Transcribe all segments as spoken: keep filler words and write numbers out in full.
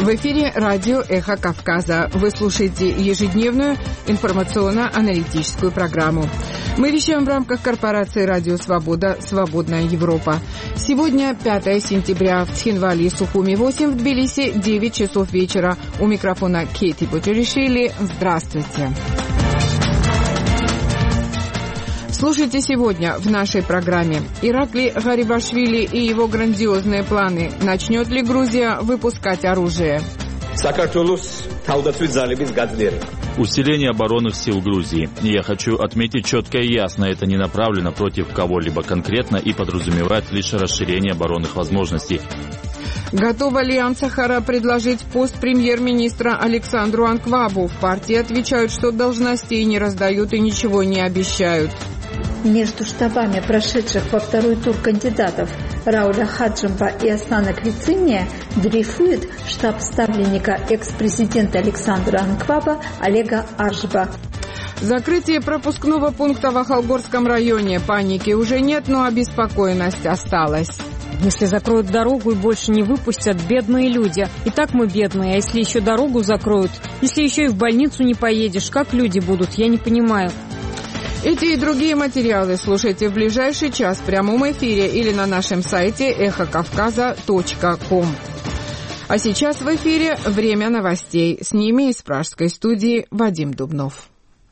В эфире радио «Эхо Кавказа». Вы слушаете ежедневную информационно-аналитическую программу. Мы вещаем в рамках корпорации «Радио Свобода. Свободная Европа». Сегодня пятое сентября. В Тхинвале и Сухуми восемь, в Тбилиси девять часов вечера. У микрофона Кейти Бутеришвили. Здравствуйте. Слушайте сегодня в нашей программе. Иракли Гарибашвили и его грандиозные планы. Начнет ли Грузия выпускать оружие? Усиление оборонных сил Грузии. Я хочу отметить четко и ясно, это не направлено против кого-либо конкретно и подразумевает лишь расширение оборонных возможностей. Готова ли Амсахара предложить пост премьер-министра Александру Анквабу? В партии отвечают, что должностей не раздают и ничего не обещают. Между штабами прошедших во второй тур кандидатов Рауля Хаджимба и Аслана Квициния дрейфует штаб ставленника экс-президента Александра Анкваба Олега Ашба. Закрытие пропускного пункта в Ахалгорском районе. Паники уже нет, но обеспокоенность осталась. Если закроют дорогу и больше не выпустят, бедные люди. И так мы бедные, а если еще дорогу закроют, если еще и в больницу не поедешь, как люди будут, я не понимаю. Эти и другие материалы слушайте в ближайший час в прямом эфире или на нашем сайте эхо кавказа точка ком. А сейчас в эфире время новостей. С ними из пражской студии Вадим Дубнов.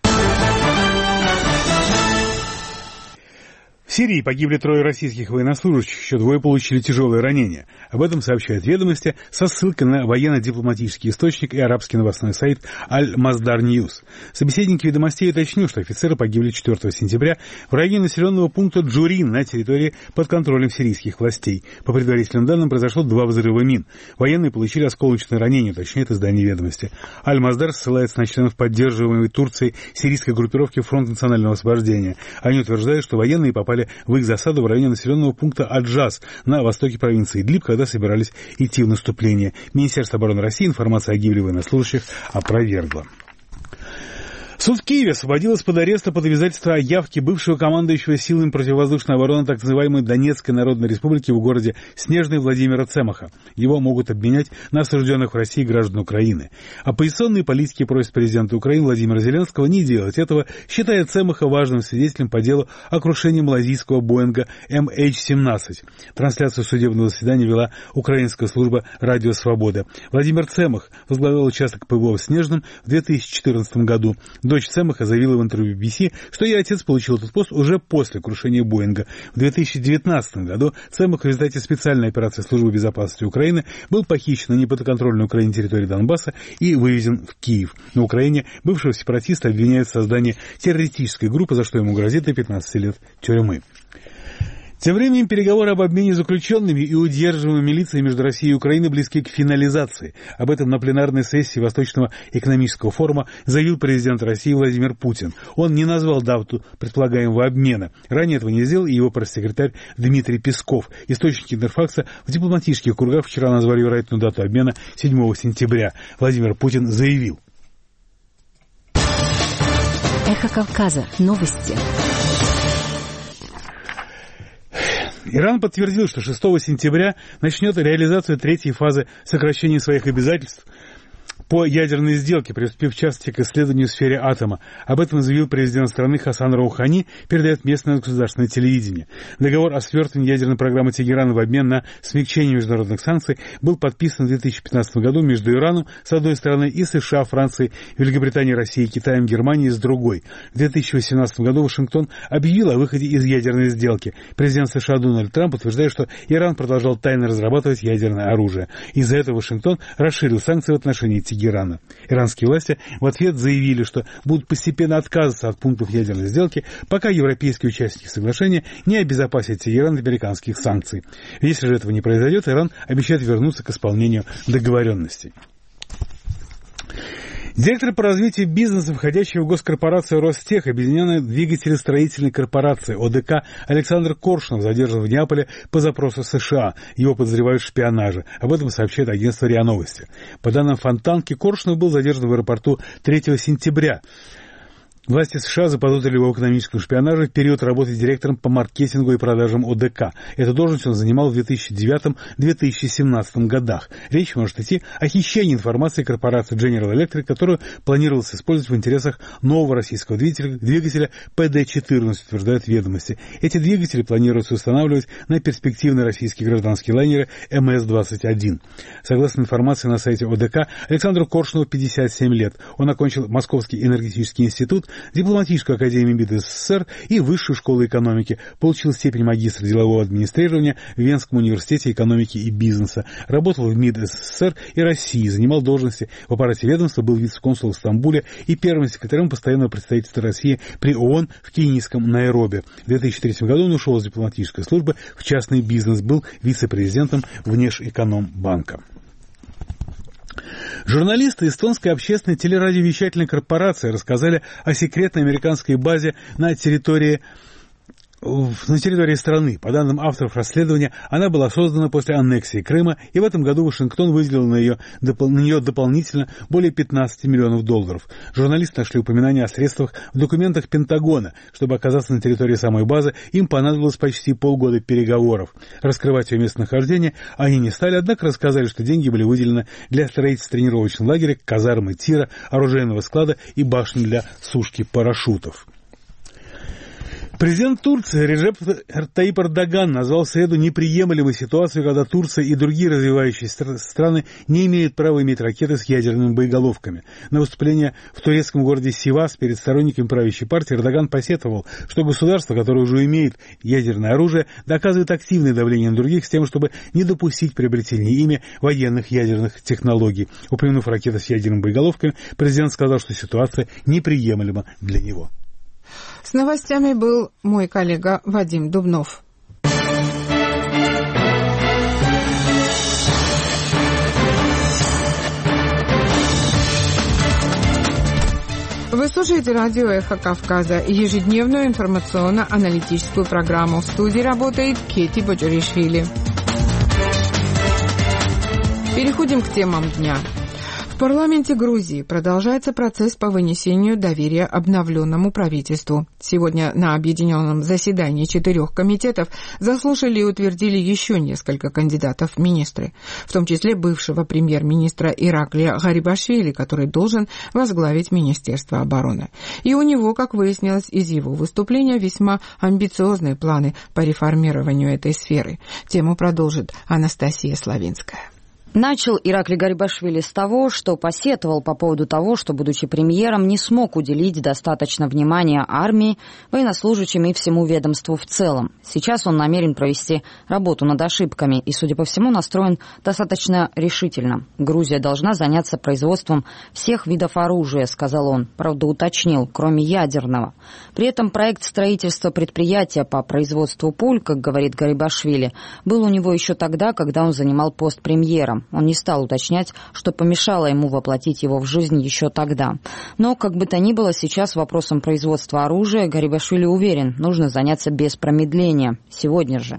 В Сирии погибли трое российских военнослужащих, еще двое получили тяжелые ранения. Об этом сообщают «Ведомости» со ссылкой на военно-дипломатический источник и арабский новостной сайт Аль-Маздар Ньюс. Собеседники «Ведомостей» уточнили, что офицеры погибли четвёртого сентября в районе населенного пункта Джурин на территории под контролем сирийских властей. По предварительным данным, произошло два взрыва мин. Военные получили осколочные ранения, уточняет издание «Ведомости». Аль-Маздар ссылается на членов поддерживаемой Турцией сирийской группировки «Фронт национального освобождения». Они утверждают, что военные попали в их засаду в районе населенного пункта Аджаз на востоке провинции Идлиб, когда собирались идти в наступление. Министерство обороны России информацию о гибели военнослужащих опровергло. Суд в Киеве освободил из-под ареста под обязательство о явке бывшего командующего силами противовоздушной обороны так называемой Донецкой Народной Республики в городе Снежный Владимира Цемаха. Его могут обменять на осужденных в России граждан Украины. Оппозиционные политики просят президента Украины Владимира Зеленского не делать этого, считая Цемаха важным свидетелем по делу о крушении малазийского Боинга эм эйч семнадцать. Трансляцию судебного заседания вела украинская служба «Радио Свобода». Владимир Цемах возглавил участок ПВО в Снежном в две тысячи четырнадцатом году. Дочь Цемаха заявила в интервью би би си, что ее отец получил этот пост уже после крушения Боинга. В две тысячи девятнадцатом году Цемах в результате специальной операции Службы безопасности Украины был похищен на неподконтрольной Украине территории Донбасса и вывезен в Киев. На Украине бывшего сепаратиста обвиняют в создании террористической группы, за что ему грозит до пятнадцати лет тюрьмы. Тем временем переговоры об обмене заключенными и удерживаемыми лицами между Россией и Украиной близки к финализации. Об этом на пленарной сессии Восточного экономического форума заявил президент России Владимир Путин. Он не назвал дату предполагаемого обмена. Ранее этого не сделал и его пресс-секретарь Дмитрий Песков. Источники Интерфакса в дипломатических кругах вчера назвали вероятную дату обмена седьмого сентября. Владимир Путин заявил. Эхо Кавказа. Новости. Иран подтвердил, что шестого сентября начнет реализацию третьей фазы сокращения своих обязательств по ядерной сделке, приступив в частности к исследованию в сфере атома. Об этом заявил президент страны Хасан Роухани, передает местное государственное телевидение. Договор о свертывании ядерной программы Тегерана в обмен на смягчение международных санкций был подписан в две тысячи пятнадцатом году между Ираном с одной стороны и США, Францией, Великобританией, Россией, Китаем, Германией с другой. В две тысячи восемнадцатом году Вашингтон объявил о выходе из ядерной сделки. Президент США Дональд Трамп утверждает, что Иран продолжал тайно разрабатывать ядерное оружие. Из-за этого Вашингтон расширил санкции в отношении Тегерана. Ирана. Иранские власти в ответ заявили, что будут постепенно отказываться от пунктов ядерной сделки, пока европейские участники соглашения не обезопасят Тегеран от американских санкций. Если же этого не произойдет, Иран обещает вернуться к исполнению договоренностей. Директор по развитию бизнеса, входящий в госкорпорацию Ростех, Объединенная двигателестроительная корпорация О Дэ Ка, Александр Коршунов задержан в Неаполе по запросу США. Его подозревают в шпионаже. Об этом сообщает агентство РИА Новости. По данным Фонтанки, Коршунов был задержан в аэропорту третьего сентября. Власти США заподозрили его в экономическом шпионаже в период работы директором по маркетингу и продажам О Дэ Ка. Эту должность он занимал в две тысячи девятом — две тысячи семнадцатом годах. Речь может идти о хищении информации корпорации General Electric, которую планировалось использовать в интересах нового российского двигателя, двигателя Пэ Дэ четырнадцать, утверждают ведомости. Эти двигатели планируется устанавливать на перспективные российские гражданские лайнеры Эм Эс двадцать один. Согласно информации на сайте О Дэ Ка, Александру Коршунову пятьдесят семь лет. Он окончил Московский энергетический институт, Дипломатическую академию МИД Эс Эс Эс Эр и Высшую школу экономики. Получил степень магистра делового администрирования в Венском университете экономики и бизнеса. Работал в МИД Эс Эс Эс Эр и России. Занимал должности в аппарате ведомства, был вице-консулом в Стамбуле и первым секретарем постоянного представительства России при ООН в кенийском Найроби. В две тысячи третьем году он ушел из дипломатической службы в частный бизнес. Был вице-президентом Внешэкономбанка. Журналисты эстонской общественной телерадиовещательной корпорации рассказали о секретной американской базе на территории на территории страны. По данным авторов расследования, она была создана после аннексии Крыма, и в этом году Вашингтон выделил на, ее, на нее дополнительно более пятнадцати миллионов долларов. Журналисты нашли упоминания о средствах в документах Пентагона. Чтобы оказаться на территории самой базы, им понадобилось почти полгода переговоров. Раскрывать ее местонахождение они не стали, однако рассказали, что деньги были выделены для строительства тренировочного лагеря, казармы тира, оружейного склада и башни для сушки парашютов. Президент Турции Реджеп Тайип Эрдоган назвал в среду неприемлемой ситуацию, когда Турция и другие развивающиеся страны не имеют права иметь ракеты с ядерными боеголовками. На выступлении в турецком городе Сивас перед сторонниками правящей партии Эрдоган посетовал, что государство, которое уже имеет ядерное оружие, доказывает активное давление на других с тем, чтобы не допустить приобретения ими военных ядерных технологий. Упомянув ракеты с ядерными боеголовками, президент сказал, что ситуация неприемлема для него. С новостями был мой коллега Вадим Дубнов. Вы слушаете радио «Эхо Кавказа», ежедневную информационно-аналитическую программу. В студии работает Кети Боджоришвили. Переходим к темам дня. В парламенте Грузии продолжается процесс по вынесению доверия обновленному правительству. Сегодня на объединенном заседании четырех комитетов заслушали и утвердили еще несколько кандидатов в министры, в том числе бывшего премьер-министра Ираклия Гарибашвили, который должен возглавить Министерство обороны. И у него, как выяснилось из его выступления, весьма амбициозные планы по реформированию этой сферы. Тему продолжит Анастасия Славинская. Начал Ираклий Гарибашвили с того, что посетовал по поводу того, что, будучи премьером, не смог уделить достаточно внимания армии, военнослужащим и всему ведомству в целом. Сейчас он намерен провести работу над ошибками и, судя по всему, настроен достаточно решительно. Грузия должна заняться производством всех видов оружия, сказал он, правда уточнил, кроме ядерного. При этом проект строительства предприятия по производству пуль, как говорит Гарибашвили, был у него еще тогда, когда он занимал пост премьера. Он не стал уточнять, что помешало ему воплотить его в жизнь еще тогда. Но, как бы то ни было, сейчас вопросом производства оружия Гарибашвили уверен, нужно заняться без промедления, сегодня же.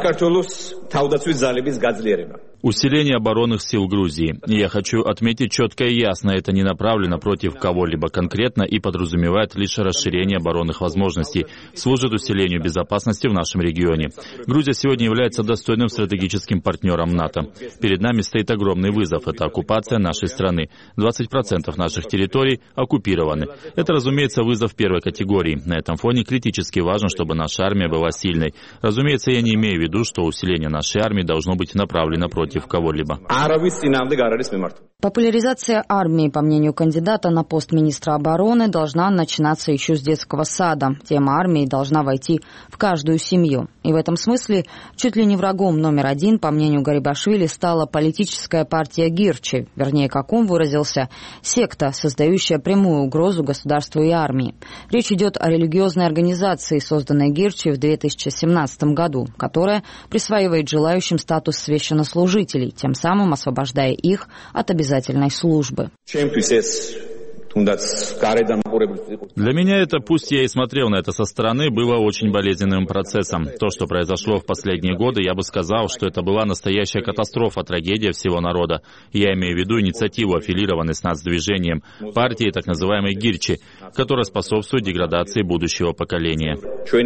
Усиление оборонных сил Грузии. Я хочу отметить четко и ясно, это не направлено против кого-либо конкретно и подразумевает лишь расширение оборонных возможностей, служит усилению безопасности в нашем регионе. Грузия сегодня является достойным стратегическим партнером НАТО. Перед нами стоит огромный вызов – это оккупация нашей страны. двадцать процентов наших территорий оккупированы. Это, разумеется, вызов первой категории. На этом фоне критически важно, чтобы наша армия была сильной. Разумеется, я не имею в виду, что усиление нашей армии должно быть направлено против кого-либо. Популяризация армии, по мнению кандидата на пост министра обороны, должна начинаться еще с детского сада. Тема армии должна войти в каждую семью. И в этом смысле чуть ли не врагом номер один, по мнению Гарибашвили, стала политическая партия Гирчи, вернее, как он выразился, секта, создающая прямую угрозу государству и армии. Речь идет о религиозной организации, созданной Гирчи в две тысячи семнадцатом году, которая присваивает желающим статус священнослужителей, тем самым освобождая их от обязательной службы. Для меня это, пусть я и смотрел на это со стороны, было очень болезненным процессом. То, что произошло в последние годы, я бы сказал, что это была настоящая катастрофа, трагедия всего народа. Я имею в виду инициативу, аффилированной с нацдвижением, партии так называемой Гирчи, которая способствует деградации будущего поколения.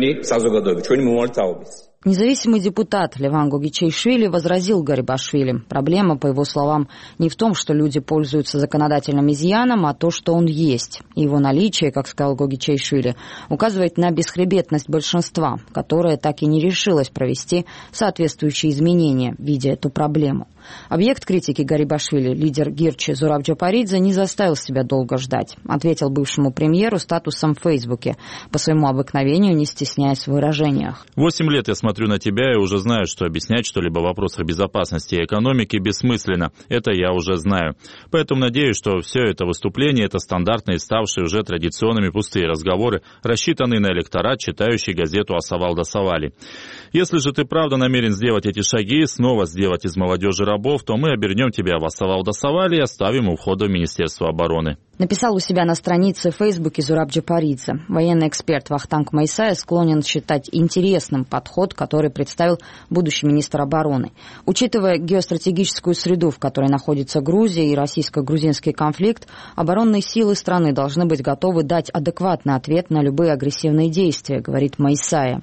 Независимый депутат Леван Гогичейшвили возразил Гарибашвили. Проблема, по его словам, не в том, что люди пользуются законодательным изъяном, а то, что он есть. И его наличие, как сказал Гогичейшвили, указывает на бесхребетность большинства, которое так и не решилось провести соответствующие изменения, видя эту проблему. Объект критики Гарибашвили, лидер Гирчи Зураб Джапаридзе, не заставил себя долго ждать. Ответил бывшему премьеру статусом в Фейсбуке, по своему обыкновению не стесняясь в выражениях. Восемь лет я смотрю на тебя и уже знаю, что объяснять что-либо в вопросах безопасности и экономики бессмысленно. Это я уже знаю. Поэтому надеюсь, что все это выступление — это стандартные, ставшие уже традиционными пустые разговоры, рассчитанные на электорат, читающий газету «Асавал да Савали». Если же ты правда намерен сделать эти шаги, снова сделать из молодежи рабов, то мы обернем тебя в «Асавал да Савали» и оставим у входа в Министерство обороны. Написал у себя на странице в Фейсбуке Зураб Джапаридзе. Военный эксперт Вахтанг Майсая склонен считать интересным подход, который представил будущий министр обороны. Учитывая геостратегическую среду, в которой находится Грузия и российско-грузинский конфликт, оборонные силы страны должны быть готовы дать адекватный ответ на любые агрессивные действия, говорит Майсая.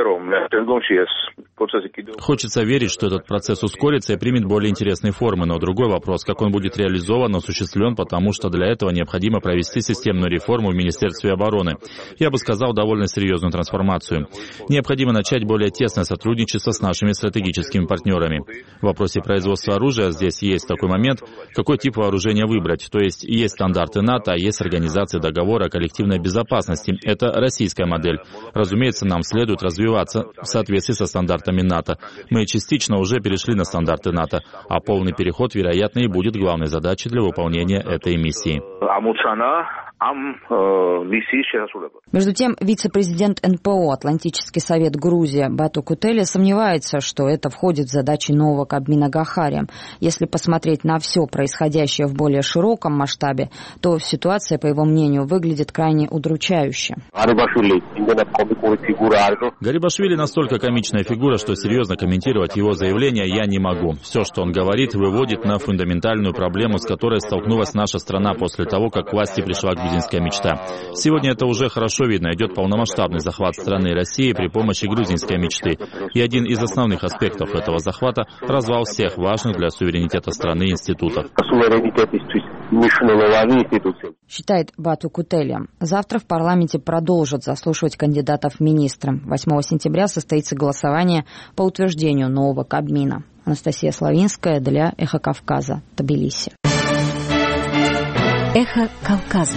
Хочется верить, что этот процесс ускорится и примет более интересные формы, но другой вопрос, как он будет реализован, осуществлен, потому что для этого необходимо провести системную реформу в Министерстве обороны. Я бы сказал, довольно серьезную трансформацию. Необходимо начать более тесное сотрудничество с нашими стратегическими партнерами. В вопросе производства оружия здесь есть такой момент, какой тип вооружения выбрать. То есть есть стандарты НАТО, а есть организация договора о коллективной безопасности. Это российская модель. Разумеется, нам следует развиваться в соответствии со стандартами НАТО. Мы частично уже перешли на стандарты НАТО, а полный переход, вероятно, и будет главной задачей для выполнения этой миссии. Между тем, вице-президент эн пэ о Атлантический совет Грузия Бату Кутеле сомневается, что это входит в задачи нового Кабмина Гахари. Если посмотреть на все происходящее в более широком масштабе, то ситуация, по его мнению, выглядит крайне удручающе. Гарибашвили настолько комичная фигура, что серьезно комментировать его заявления я не могу. Все, что он говорит, выводит на фундаментальную проблему, с которой столкнулась наша страна после того, как к власти пришла грузинская мечта. Сегодня это уже хорошо видно. Идет полномасштабный захват страны России при помощи грузинской мечты. И один из основных аспектов этого захвата – развал всех важных для суверенитета страны институтов. Считает Бату Кутеле. Завтра в парламенте продолжат заслушивать кандидатов в министры. восьмого сентября состоится голосование по утверждению нового Кабмина. Анастасия Славинская для «Эхо Кавказа», Тбилиси. Эхо Кавказа.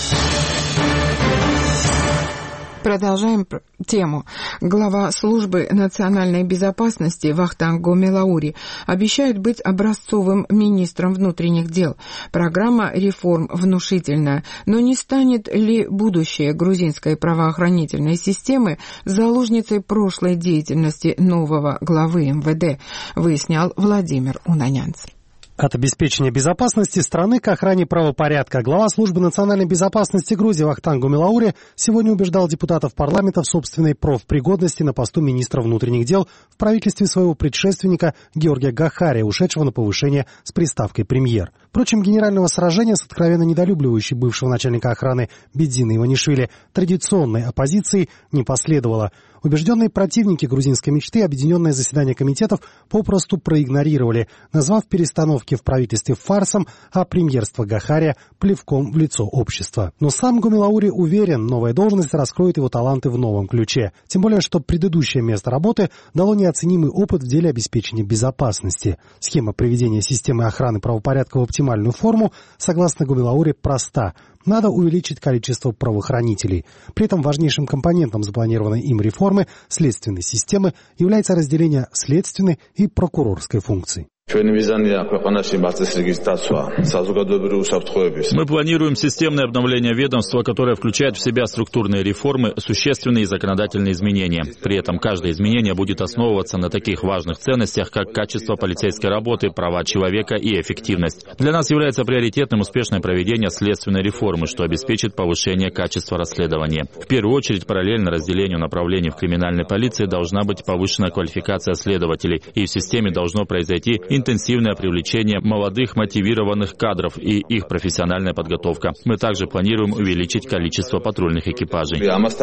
Продолжаем тему. Глава службы национальной безопасности Вахтанг Гомелаури обещает быть образцовым министром внутренних дел. Программа реформ внушительная, но не станет ли будущее грузинской правоохранительной системы заложницей прошлой деятельности нового главы эм вэ дэ, выяснял Владимир Унанянц. От обеспечения безопасности страны к охране правопорядка. Глава службы национальной безопасности Грузии Вахтанг Гомелаури сегодня убеждал депутатов парламента в собственной профпригодности на посту министра внутренних дел в правительстве своего предшественника Георгия Гахари, ушедшего на повышение с приставкой «премьер». Впрочем, генерального сражения с откровенно недолюбливающей бывшего начальника охраны Бедзина Иванишвили традиционной оппозицией не последовало. Убежденные противники грузинской мечты объединенное заседание комитетов попросту проигнорировали, назвав перестановки в правительстве фарсом, а премьерство Гахари плевком в лицо общества. Но сам Гомелаури уверен, новая должность раскроет его таланты в новом ключе. Тем более, что предыдущее место работы дало неоценимый опыт в деле обеспечения безопасности. Схема приведения системы охраны правопорядка в оптимальную форму, согласно Гомелаури, проста. Надо увеличить количество правоохранителей. При этом важнейшим компонентом запланированной им реформы следственной системы является разделение следственной и прокурорской функций. Мы планируем системное обновление ведомства, которое включает в себя структурные реформы, существенные законодательные изменения. При этом каждое изменение будет основываться на таких важных ценностях, как качество полицейской работы, права человека и эффективность. Для нас является приоритетным успешное проведение следственной реформы, что обеспечит повышение качества расследования. В первую очередь, параллельно разделению направлений в криминальной полиции должна быть повышена квалификация следователей, и в системе должно произойти интенсивное привлечение молодых мотивированных кадров и их профессиональная подготовка. Мы также планируем увеличить количество патрульных экипажей.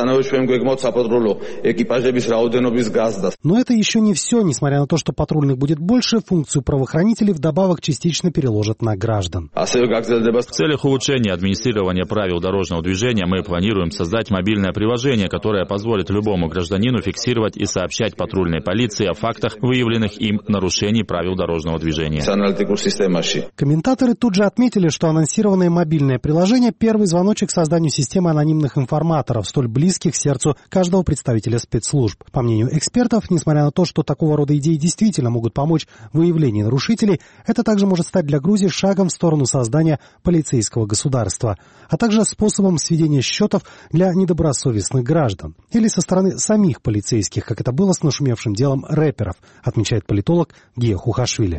Но это еще не все. Несмотря на то, что патрульных будет больше, функцию правоохранителей вдобавок частично переложат на граждан. В целях улучшения администрирования правил дорожного движения мы планируем создать мобильное приложение, которое позволит любому гражданину фиксировать и сообщать патрульной полиции о фактах, выявленных им нарушений правил дорожного движения. Комментаторы тут же отметили, что анонсированное мобильное приложение – первый звоночек к созданию системы анонимных информаторов, столь близких к сердцу каждого представителя спецслужб. По мнению экспертов, несмотря на то, что такого рода идеи действительно могут помочь в выявлении нарушителей, это также может стать для Грузии шагом в сторону создания полицейского государства, а также способом сведения счетов для недобросовестных граждан. Или со стороны самих полицейских, как это было с нашумевшим делом рэперов, отмечает политолог Гия Хухашвили.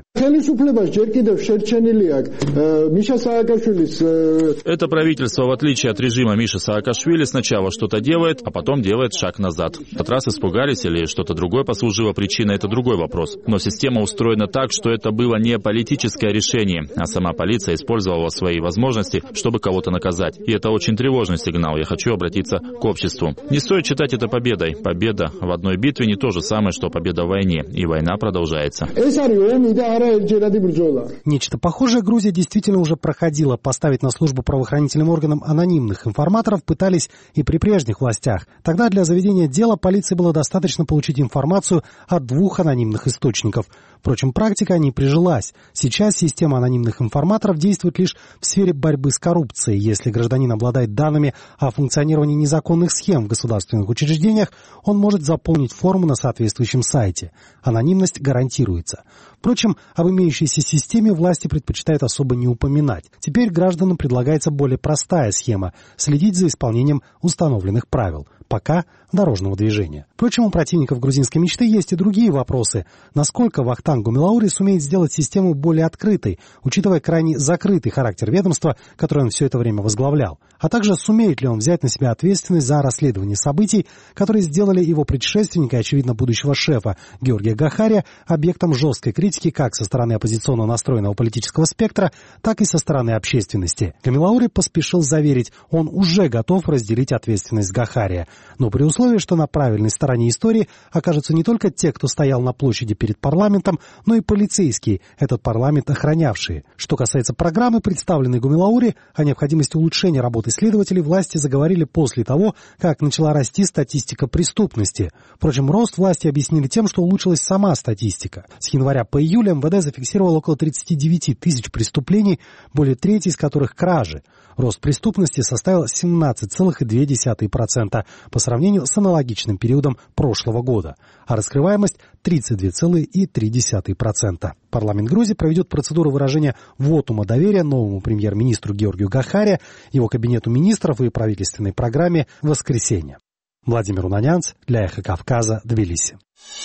Это правительство, в отличие от режима Миши Саакашвили, сначала что-то делает, а потом делает шаг назад. В этот раз испугались или что-то другое послужило причиной, это другой вопрос. Но система устроена так, что это было не политическое решение, а сама полиция использовала свои возможности, чтобы кого-то наказать. И это очень тревожный сигнал. Я хочу обратиться к обществу. Не стоит считать это победой. Победа в одной битве не то же самое, что победа в войне. И война продолжается. Нечто похожее Грузия действительно уже проходила. Поставить на службу правоохранительным органам анонимных информаторов пытались и при прежних властях. Тогда для заведения дела полиции было достаточно получить информацию от двух анонимных источников. Впрочем, практика не прижилась. Сейчас система анонимных информаторов действует лишь в сфере борьбы с коррупцией. Если гражданин обладает данными о функционировании незаконных схем в государственных учреждениях, он может заполнить форму на соответствующем сайте. Анонимность гарантируется. Впрочем, об имеющейся системе власти предпочитают особо не упоминать. Теперь гражданам предлагается более простая схема – следить за исполнением установленных правил. Пока дорожного движения. Впрочем, у противников грузинской мечты есть и другие вопросы. Насколько Вахтанг Гумилаури сумеет сделать систему более открытой, учитывая крайне закрытый характер ведомства, которое он все это время возглавлял, а также сумеет ли он взять на себя ответственность за расследование событий, которые сделали его предшественника и, очевидно, будущего шефа Георгия Гахария объектом жесткой критики как со стороны оппозиционно настроенного политического спектра, так и со стороны общественности. Гумилаури поспешил заверить, он уже готов разделить ответственность Гахария, но при условии, что на правильной стороне истории окажутся не только те, кто стоял на площади перед парламентом, но и полицейские, этот парламент охранявшие. Что касается программы, представленной Гумилаури, о необходимости улучшения работы следователей, власти заговорили после того, как начала расти статистика преступности. Впрочем, рост власти объяснили тем, что улучшилась сама статистика. С января по июль эм вэ дэ зафиксировало около тридцать девять тысяч преступлений, более трети из которых кражи. Рост преступности составил семнадцать целых две десятых процента по сравнению с аналогичным периодом прошлого года, а раскрываемость тридцать два целых три десятых процента. Парламент Грузии проведет процедуру выражения вотума доверия новому премьер-министру Георгию Гахария, его кабинету министров и правительственной программе в воскресенье. Владимир Унанянц для Эхо Кавказа, Тбилиси.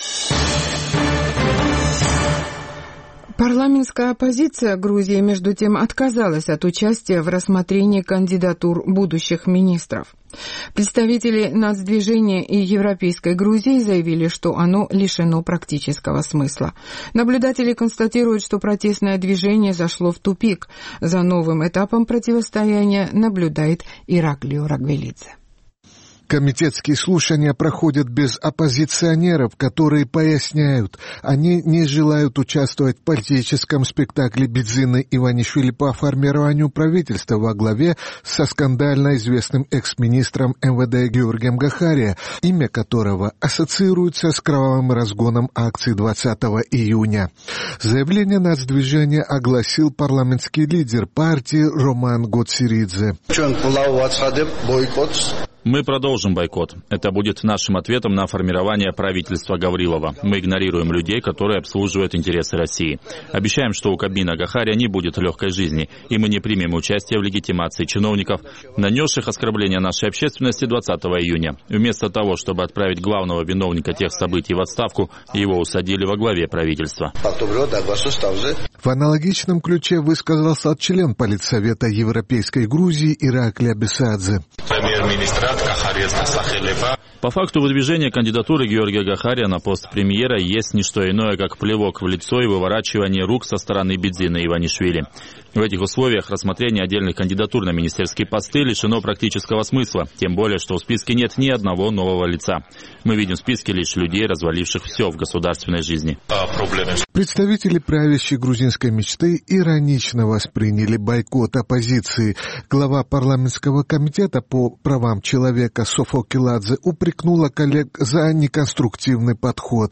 Парламентская оппозиция Грузии, между тем, отказалась от участия в рассмотрении кандидатур будущих министров. Представители нацдвижения и Европейской Грузии заявили, что оно лишено практического смысла. Наблюдатели констатируют, что протестное движение зашло в тупик. За новым этапом противостояния наблюдает Ираклио Рагвелидзе. Комитетские слушания проходят без оппозиционеров, которые поясняют, они не желают участвовать в политическом спектакле Бидзины Иванишвили по формированию правительства во главе со скандально известным экс-министром эм вэ дэ Георгием Гахария, имя которого ассоциируется с кровавым разгоном акций двадцатого июня. Заявление нацдвижения огласил парламентский лидер партии Роман Гоциридзе. Мы продолжим бойкот. Это будет нашим ответом на формирование правительства Гаврилова. Мы игнорируем людей, которые обслуживают интересы России. Обещаем, что у Кабмина Гахария не будет легкой жизни, и мы не примем участие в легитимации чиновников, нанесших оскорбления нашей общественности двадцатого июня. Вместо того, чтобы отправить главного виновника тех событий в отставку, его усадили во главе правительства. В аналогичном ключе высказался член Политсовета Европейской Грузии Иракли Абисадзе. По факту выдвижения кандидатуры Георгия Гахария на пост премьера есть не что иное, как плевок в лицо и выворачивание рук со стороны Бидзины Иванишвили. В этих условиях рассмотрение отдельных кандидатур на министерские посты лишено практического смысла, тем более, что в списке нет ни одного нового лица. Мы видим в списке лишь людей, разваливших все в государственной жизни. Представители правящей грузинской мечты иронично восприняли бойкот оппозиции. Глава парламентского комитета по правам человека Софо Киладзе упрекнула коллег за неконструктивный подход.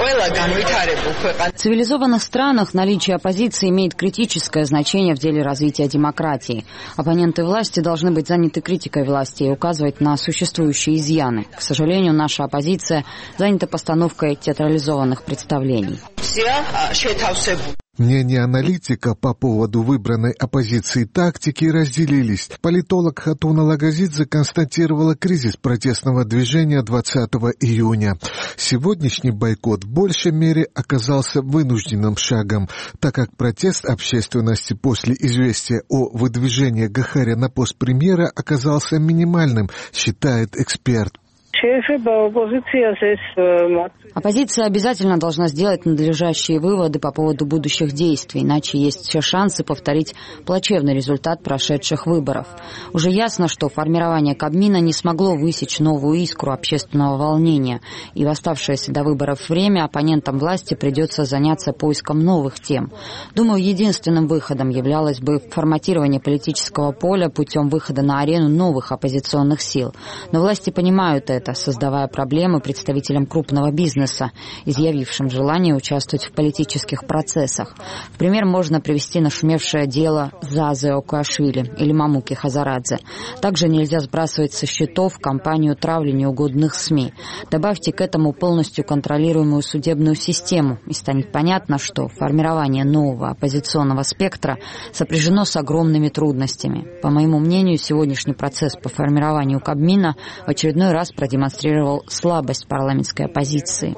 В цивилизованных странах наличие оппозиции имеет критическое значение в деле развития демократии. Оппоненты власти должны быть заняты критикой власти и указывать на существующие изъяны. К сожалению, наша оппозиция занята постановкой театрализованных представлений. Мнения аналитика по поводу выбранной оппозиции тактики разделились. Политолог Хатуна Лагазидзе констатировала кризис протестного движения двадцатого июня. Сегодняшний бойкот в большей мере оказался вынужденным шагом, так как протест общественности после известия о выдвижении Гахария на пост премьера оказался минимальным, считает эксперт. Оппозиция обязательно должна сделать надлежащие выводы по поводу будущих действий, иначе есть все шансы повторить плачевный результат прошедших выборов. Уже ясно, что формирование Кабмина не смогло высечь новую искру общественного волнения, и в оставшееся до выборов время оппонентам власти придется заняться поиском новых тем. Думаю, единственным выходом являлось бы форматирование политического поля путем выхода на арену новых оппозиционных сил. Но власти понимают это, создавая проблемы представителям крупного бизнеса, изъявившим желание участвовать в политических процессах. В пример можно привести нашумевшее дело Зазе Окуашвили или Мамуки Хазарадзе. Также нельзя сбрасывать со счетов кампанию травли неугодных СМИ. Добавьте к этому полностью контролируемую судебную систему, и станет понятно, что формирование нового оппозиционного спектра сопряжено с огромными трудностями. По моему мнению, сегодняшний процесс по формированию Кабмина в очередной раз продемонстрировал слабость парламентской оппозиции.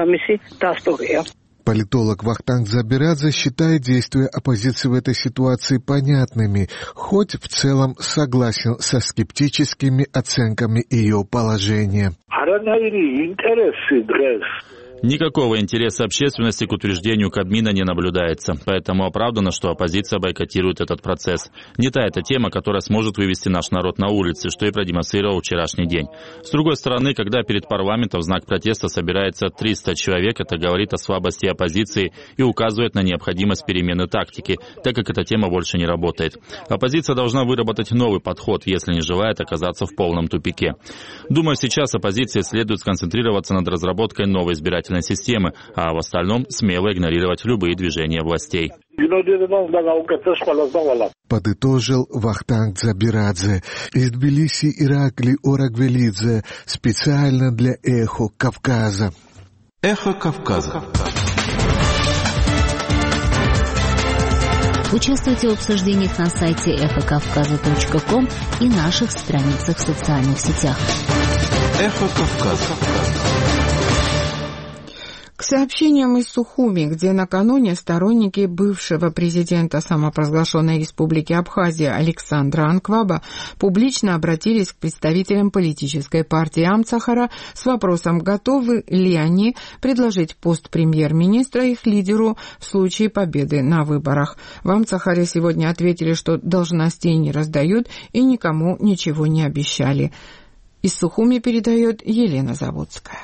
Политолог Вахтанг Забирадзе считает действия оппозиции в этой ситуации понятными, хоть в целом согласен со скептическими оценками ее положения. Никакого интереса общественности к утверждению Кабмина не наблюдается, поэтому оправдано, что оппозиция бойкотирует этот процесс. Не та эта тема, которая сможет вывести наш народ на улицы, что и продемонстрировал вчерашний день. С другой стороны, когда перед парламентом в знак протеста собирается триста человек, это говорит о слабости оппозиции и указывает на необходимость перемены тактики, так как эта тема больше не работает. Оппозиция должна выработать новый подход, если не желает оказаться в полном тупике. Думаю, сейчас оппозиции следует сконцентрироваться над разработкой новой избирательной системы, а в остальном смело игнорировать любые движения властей. Подытожил Вахтанг Забирадзе. Из Тбилиси Иракли Орагвелидзе специально для «Эхо Кавказа». «Эхо Кавказа». Участвуйте в обсуждениях на сайте эхо кавказа точка ком и наших страницах в социальных сетях. «Эхо Кавказа». К сообщениям из Сухуми, где накануне сторонники бывшего президента самопровозглашенной республики Абхазия Александра Анкваба публично обратились к представителям политической партии Амцахара с вопросом, готовы ли они предложить пост премьер-министра их лидеру в случае победы на выборах. В Амцахаре сегодня ответили, что должностей не раздают и никому ничего не обещали. Из Сухуми передает Елена Заводская.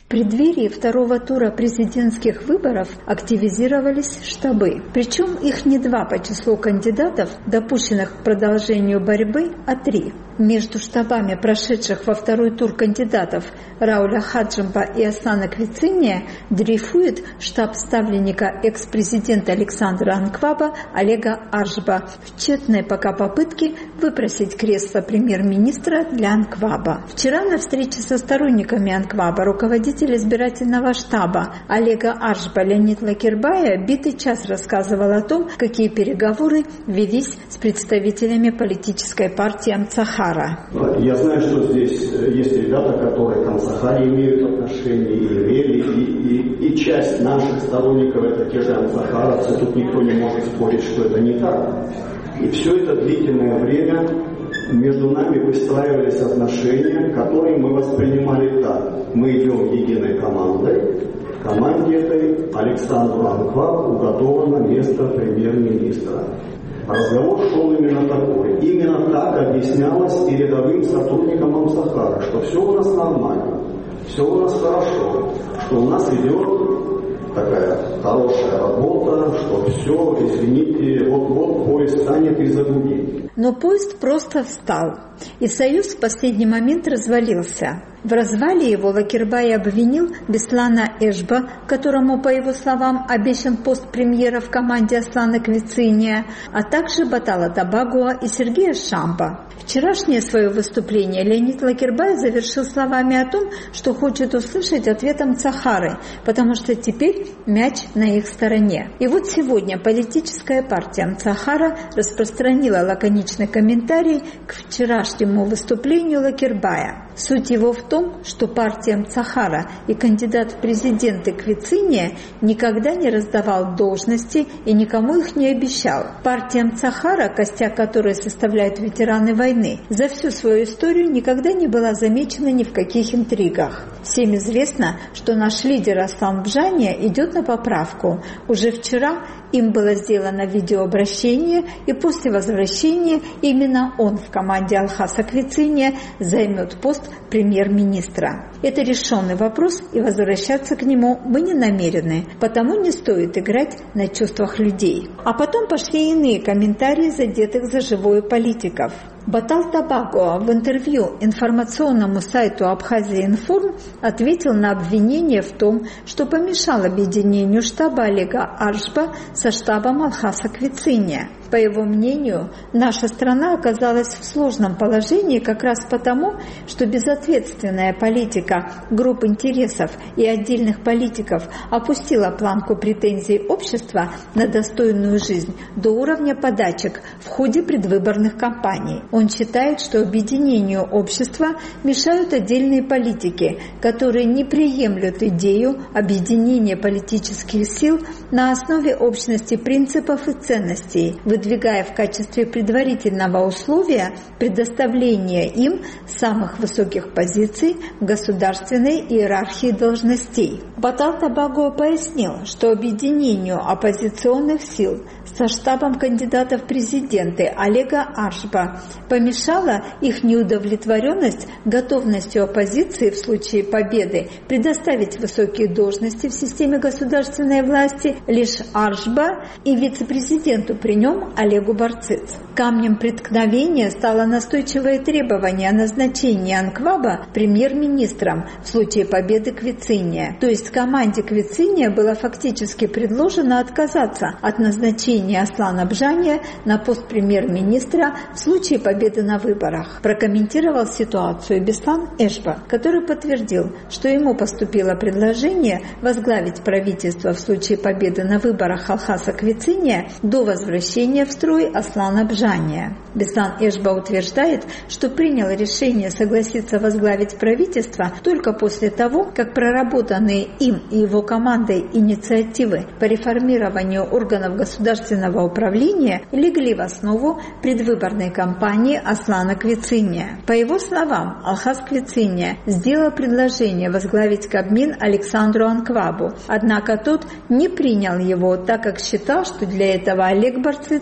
В преддверии второго тура президентских выборов активизировались штабы. Причем их не два по числу кандидатов, допущенных к продолжению борьбы, а три. Между штабами прошедших во второй тур кандидатов Рауля Хаджимба и Аслана Квициния дрейфует штаб ставленника экс-президента Александра Анкваба Олега Аршба в тщетной пока попытке выпросить кресло премьер-министра для Анкваба. Вчера на встрече со сторонниками Анкваба руководитель избирательного штаба Олега Аршба Леонид Лакербая битый час рассказывал о том, какие переговоры велись с представителями политической партии Амцахара. Я знаю, что здесь есть ребята, которые к Амцахаре имеют отношение, и имели, и, и, и часть наших сторонников это те же амцахаровцы. Тут никто не может спорить, что это не так. И все это длительное время между нами выстраивались отношения, которые мы воспринимали так. Мы идем единой командой. В команде этой Александру Анквабу уготовано место премьер-министра. Разговор шел именно такой. Именно так объяснялось и рядовым сотрудникам Амцахара, что все у нас нормально, все у нас хорошо, что у нас идет такая хорошая работа, что все, извините, вот-вот поезд станет и загудит. Но поезд просто встал, и союз в последний момент развалился. В развале его Лакербай обвинил Беслана Эшба, которому, по его словам, обещан пост премьера в команде Аслана Квициния, а также Батала Табагуа и Сергея Шамба. Вчерашнее свое выступление Леонид Лакербай завершил словами о том, что хочет услышать ответ Амцахары, потому что теперь мяч на их стороне. И вот сегодня политическая партия Амцахара распространила лаконичный комментарий к вчерашнему выступлению Лакербая. Суть его в том, что партия Амцахара и кандидат в президенты Квициния никогда не раздавал должности и никому их не обещал. Партия Амцахара, костяк которой составляют ветераны войны, за всю свою историю никогда не была замечена ни в каких интригах. Всем известно, что наш лидер Аслан Бжания идет на поправку. Уже вчера им было сделано видеообращение, и после возвращения именно он в команде Алхаса Квициния займет пост премьер-министра. Это решенный вопрос, и возвращаться к нему мы не намерены, потому не стоит играть на чувствах людей. А потом пошли иные комментарии задетых за живое политиков. Батал Табагуа в интервью информационному сайту Абхазия Информ ответил на обвинение в том, что помешал объединению штаба Олега Аршба со штабом Алхаса Квициния. По его мнению, наша страна оказалась в сложном положении как раз потому, что безответственная политика групп интересов и отдельных политиков опустила планку претензий общества на достойную жизнь до уровня подачек в ходе предвыборных кампаний. Он считает, что объединению общества мешают отдельные политики, которые не приемлют идею объединения политических сил на основе общности принципов и ценностей, выдвигая в качестве предварительного условия предоставление им самых высоких позиций в государственной иерархии должностей. Батал Табагуа пояснил, что объединению оппозиционных сил со штабом кандидата в президенты Олега Аршба помешала их неудовлетворенность готовностью оппозиции в случае победы предоставить высокие должности в системе государственной власти лишь Аршба и вице-президенту при нем Олегу Барциц. Камнем преткновения стало настойчивое требование о назначении Анкваба премьер-министром в случае победы Квициния. То есть команде Квициния было фактически предложено отказаться от назначения Аслана Бжания на пост премьер-министра в случае победы на выборах. Прокомментировал ситуацию Беслан Эшба, который подтвердил, что ему поступило предложение возглавить правительство в случае победы на выборах Алхаса Квициния до возвращения в строй Аслана Бжания. Беслан Эшба утверждает, что принял решение согласиться возглавить правительство только после того, как проработанные им и его командой инициативы по реформированию органов государственного управления легли в основу предвыборной кампании Аслана Квициния. По его словам, Алхас Квициния сделал предложение возглавить Кабмин Александру Анквабу, однако тот не принял его, так как считал, что для этого Олег Барциц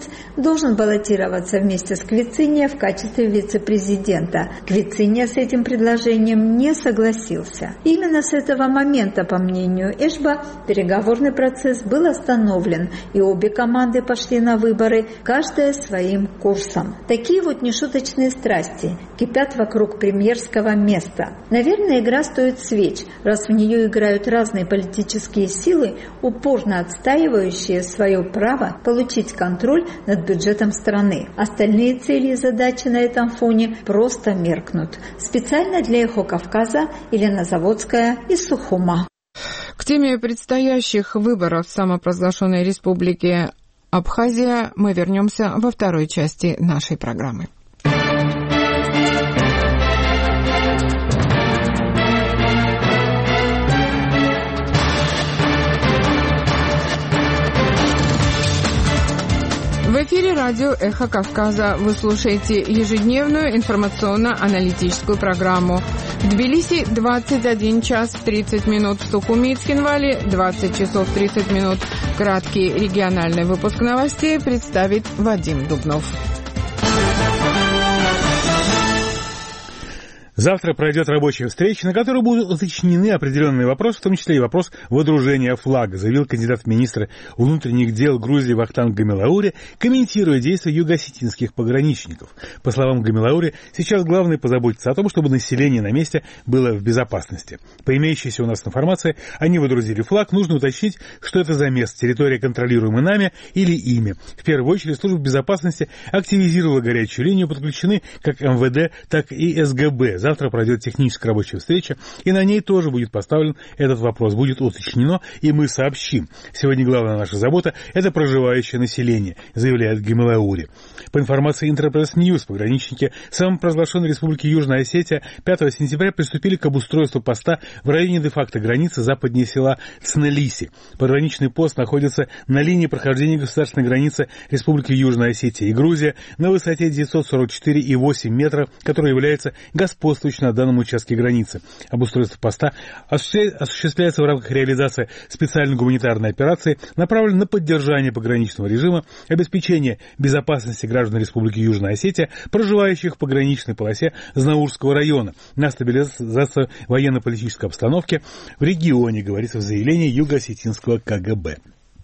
республиканец должен баллотироваться вместе с Квициния в качестве вице-президента. Квициния с этим предложением не согласился. Именно с этого момента, по мнению Эшба, переговорный процесс был остановлен, и обе команды пошли на выборы, каждая своим курсом. Такие вот нешуточные страсти кипят вокруг премьерского места. Наверное, игра стоит свеч, раз в нее играют разные политические силы, упорно отстаивающие свое право получить контроль над бюджетом страны. Остальные цели и задачи на этом фоне просто меркнут. Специально для «Эхо Кавказа» Елена Заводская из Сухума. К теме предстоящих выборов в самопровозглашенной республике Абхазия мы вернемся во второй части нашей программы. В эфире радио «Эхо Кавказа». Вы слушаете ежедневную информационно-аналитическую программу. В Тбилиси двадцать один час тридцать минут, в Сухуми и Цхинвале двадцать часов тридцать минут. Краткий региональный выпуск новостей представит Вадим Дубнов. Завтра пройдет рабочая встреча, на которой будут уточнены определенные вопросы, в том числе и вопрос водружения флага, заявил кандидат в министры внутренних дел Грузии Вахтанг Гамилаури, комментируя действия юго-осетинских пограничников. По словам Гамилаури, сейчас главное позаботиться о том, чтобы население на месте было в безопасности. По имеющейся у нас информации, они водрузили флаг, нужно уточнить, что это за место, территория, контролируемая нами или ими. В первую очередь, служба безопасности активизировала горячую линию, подключены как эм вэ дэ, так и эс гэ бэ. Завтра пройдет техническая рабочая встреча, и на ней тоже будет поставлен этот вопрос, будет уточнено, и мы сообщим. Сегодня главная наша забота – это проживающее население, заявляет Гамилаури. По информации Интерпресс Ньюс, пограничники самопровозглашенной республики Южная Осетия пятого сентября приступили к обустройству поста в районе де-факто границы западнее села Цнелиси. Пограничный пост находится на линии прохождения государственной границы республики Южная Осетия и Грузия на высоте девятьсот сорок четыре и восемь метра, которая является господствующей на данном участке границы. Обустройство поста осуществляется в рамках реализации специальной гуманитарной операции, направленной на поддержание пограничного режима, обеспечение безопасности граждан Республики Южная Осетия, проживающих в пограничной полосе Знаурского района, на стабилизацию военно-политической обстановки в регионе, говорится в заявлении юго-осетинского ка гэ бэ.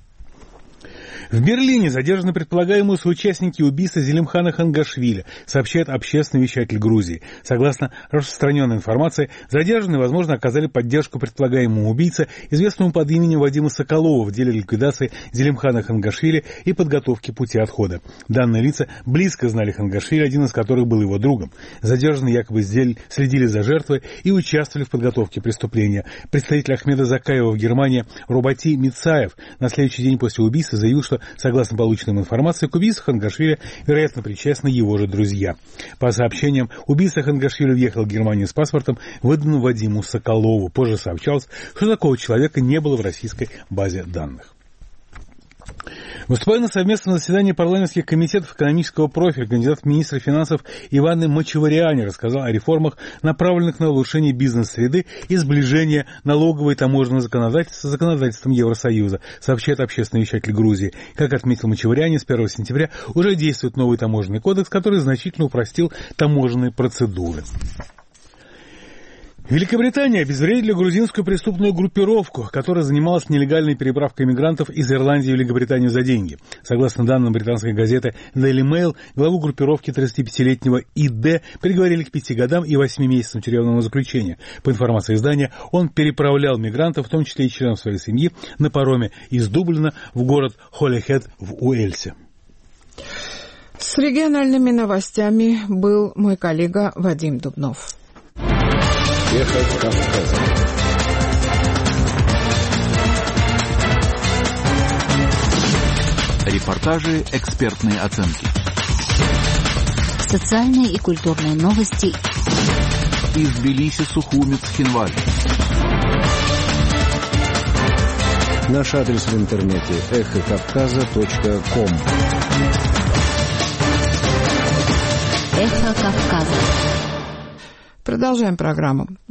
В Берлине задержаны предполагаемые соучастники убийства Зелимхана Хангашвили, сообщает общественный вещатель Грузии. Согласно распространенной информации, задержанные, возможно, оказали поддержку предполагаемому убийце, известному под именем Вадима Соколова, в деле ликвидации Зелимхана Хангашвили и подготовки пути отхода. Данные лица близко знали Хангашвили, один из которых был его другом. Задержанные якобы следили за жертвой и участвовали в подготовке преступления. Представитель Ахмеда Закаева в Германии Рубати Мицаев на следующий день после убийства заявил, что согласно полученным информации, к убийству Хангашвили, вероятно, причастны его же друзья. По сообщениям, убийца Хангашвили въехал в Германию с паспортом, выданным Вадиму Соколову. Позже сообщалось, что такого человека не было в российской базе данных. Выступая на совместном заседании парламентских комитетов экономического профиля, кандидат в министры финансов Иван Мачевариани рассказал о реформах, направленных на улучшение бизнес-среды и сближение налогового и таможенного законодательства с законодательством Евросоюза, сообщает общественный вещатель Грузии. Как отметил Мачевариани, с первого сентября уже действует новый таможенный кодекс, который значительно упростил таможенные процедуры. Великобритания обезвредила грузинскую преступную группировку, которая занималась нелегальной переправкой мигрантов из Ирландии в Великобританию за деньги. Согласно данным британской газеты Daily Mail, главу группировки тридцатипятилетнего И Д приговорили к пяти годам и восьми месяцам тюремного заключения. По информации издания, он переправлял мигрантов, в том числе и членов своей семьи, на пароме из Дублина в город Холихед в Уэльсе. С региональными новостями был мой коллега Вадим Дубнов. Эхо Кавказа. Репортажи, экспертные оценки. Социальные и культурные новости. Из Тбилиси, Сухуми, Цхинвали. Наш адрес в интернете эхо кавказа точка ком. Эхо Кавказа. Продолжаем программу.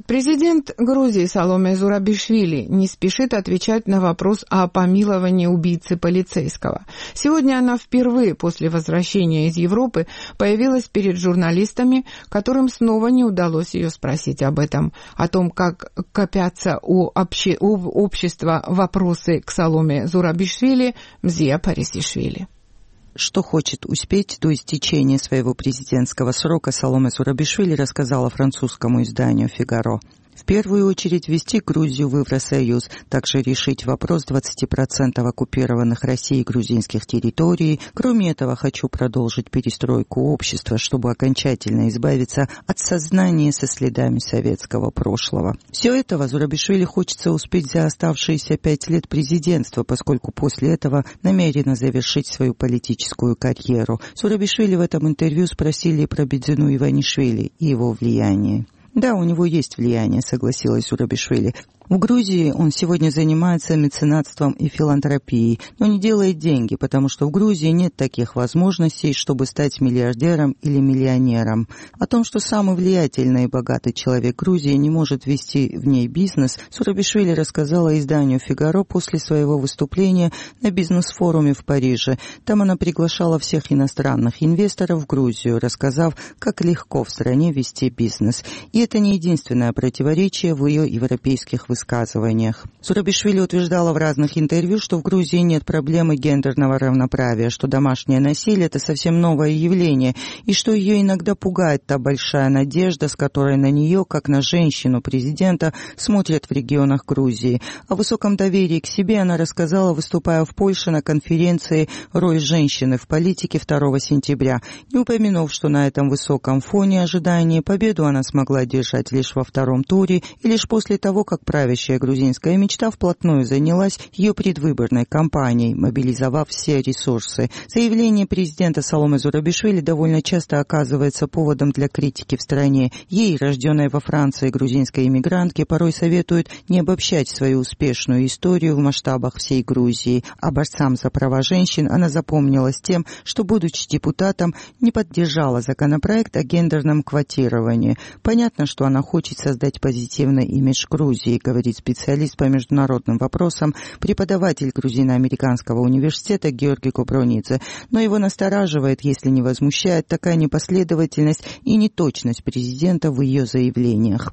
Президент Грузии Саломе Зурабишвили не спешит отвечать на вопрос о помиловании убийцы полицейского. Сегодня она впервые после возвращения из Европы появилась перед журналистами, которым снова не удалось ее спросить об этом, о том, как копятся у, обще... у общества вопросы к Саломе Зурабишвили, Мзия Парисишвили. Что хочет успеть до истечения своего президентского срока, Саломе Зурабишвили рассказала французскому изданию «Фигаро». В первую очередь ввести Грузию в Евросоюз, также решить вопрос двадцати процентов оккупированных Россией грузинских территорий. Кроме этого, хочу продолжить перестройку общества, чтобы окончательно избавиться от сознания со следами советского прошлого. Все этого Зурабишвили хочется успеть за оставшиеся пять лет президентства, поскольку после этого намерена завершить свою политическую карьеру. Зурабишвили в этом интервью спросили про Бедзину Иванишвили и его влияние. Да, у него есть влияние, согласилась Зурабишвили. В Грузии он сегодня занимается меценатством и филантропией, но не делает деньги, потому что в Грузии нет таких возможностей, чтобы стать миллиардером или миллионером. О том, что самый влиятельный и богатый человек Грузии не может вести в ней бизнес, Зурабишвили рассказала изданию «Фигаро» после своего выступления на бизнес-форуме в Париже. Там она приглашала всех иностранных инвесторов в Грузию, рассказав, как легко в стране вести бизнес. И это не единственное противоречие в ее европейских высказываниях. высказываниях. Зурабишвили утверждала в разных интервью, что в Грузии нет проблемы гендерного равноправия, что домашнее насилие – это совсем новое явление, и что ее иногда пугает та большая надежда, с которой на нее, как на женщину-президента, смотрят в регионах Грузии. О высоком доверии к себе она рассказала, выступая в Польше на конференции «Роль женщины в политике» второго сентября, не упомянув, что на этом высоком фоне ожидания победу она смогла одержать лишь во втором туре и лишь после того, как правительство Правящая грузинская мечта вплотную занялась ее предвыборной кампанией, мобилизовав все ресурсы. Заявление президента Саломе Зурабишвили довольно часто оказывается поводом для критики в стране. Ей, рожденной во Франции грузинской иммигрантке, порой советуют не обобщать свою успешную историю в масштабах всей Грузии. А борцам за права женщин она запомнилась тем, что, будучи депутатом, не поддержала законопроект о гендерном квотировании. Понятно, что она хочет создать позитивный имидж Грузии, говорит специалист по международным вопросам, преподаватель грузино-американского университета Георгий Купронидзе, но его настораживает, если не возмущает, такая непоследовательность и неточность президента в ее заявлениях.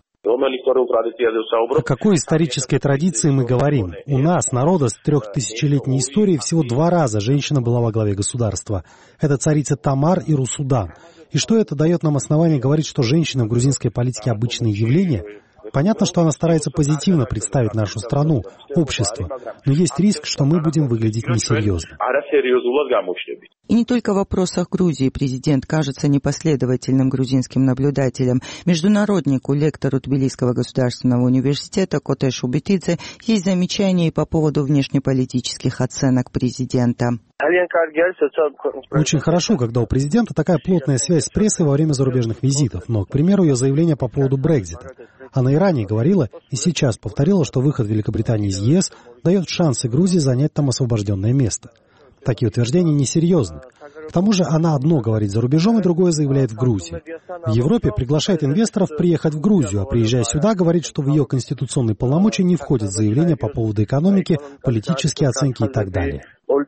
О какой исторической традиции мы говорим? У нас, народа с трехтысячелетней историей, всего два раза женщина была во главе государства. Это царица Тамар и Русудан. И что это дает нам основание говорить, что женщины в грузинской политике обычное явление? Понятно, что она старается позитивно представить нашу страну, общество, но есть риск, что мы будем выглядеть несерьезно. И не только в вопросах Грузии президент кажется непоследовательным грузинским наблюдателем. Международнику, лектору Тбилисского государственного университета Коте Шубетидзе есть замечания и по поводу внешнеполитических оценок президента. Очень хорошо, когда у президента такая плотная связь с прессой во время зарубежных визитов, но, к примеру, ее заявление по поводу Брексита. Она и ранее говорила, и сейчас повторила, что выход Великобритании из ЕС дает шансы Грузии занять там освобожденное место. Такие утверждения несерьезны. К тому же она одно говорит за рубежом, и другое заявляет в Грузии. В Европе приглашает инвесторов приехать в Грузию, а приезжая сюда, говорит, что в ее конституционные полномочия не входят заявления по поводу экономики, политические оценки и так далее.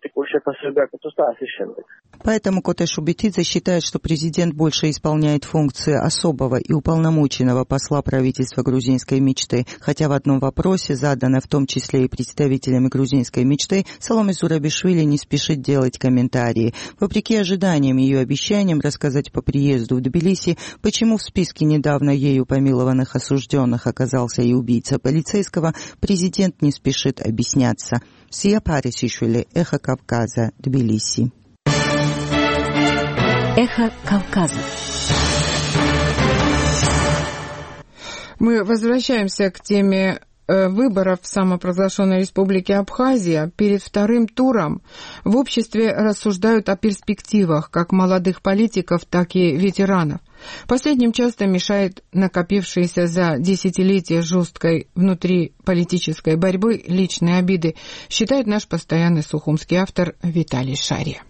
Поэтому Коте Шубетидзе считает, что президент больше исполняет функции особого и уполномоченного посла правительства грузинской мечты, хотя в одном вопросе, заданном в том числе и представителями грузинской мечты, Саломе Зурабишвили не спешит делать комментарии. Вопреки ожиданиям и ее обещаниям рассказать по приезду в Тбилиси, почему в списке недавно ею помилованных осужденных оказался и убийца полицейского, президент не спешит объясняться. Мзия Парисишвили, Эхо Кавказа, Тбилиси. Эхо Кавказа. Мы возвращаемся к теме выборов в самопровозглашенной республике Абхазия. Перед вторым туром в обществе рассуждают о перспективах как молодых политиков, так и ветеранов. Последним часто мешает накопившиеся за десятилетия жесткой внутриполитической борьбы личные обиды, считает наш постоянный сухумский автор Виталий Шария.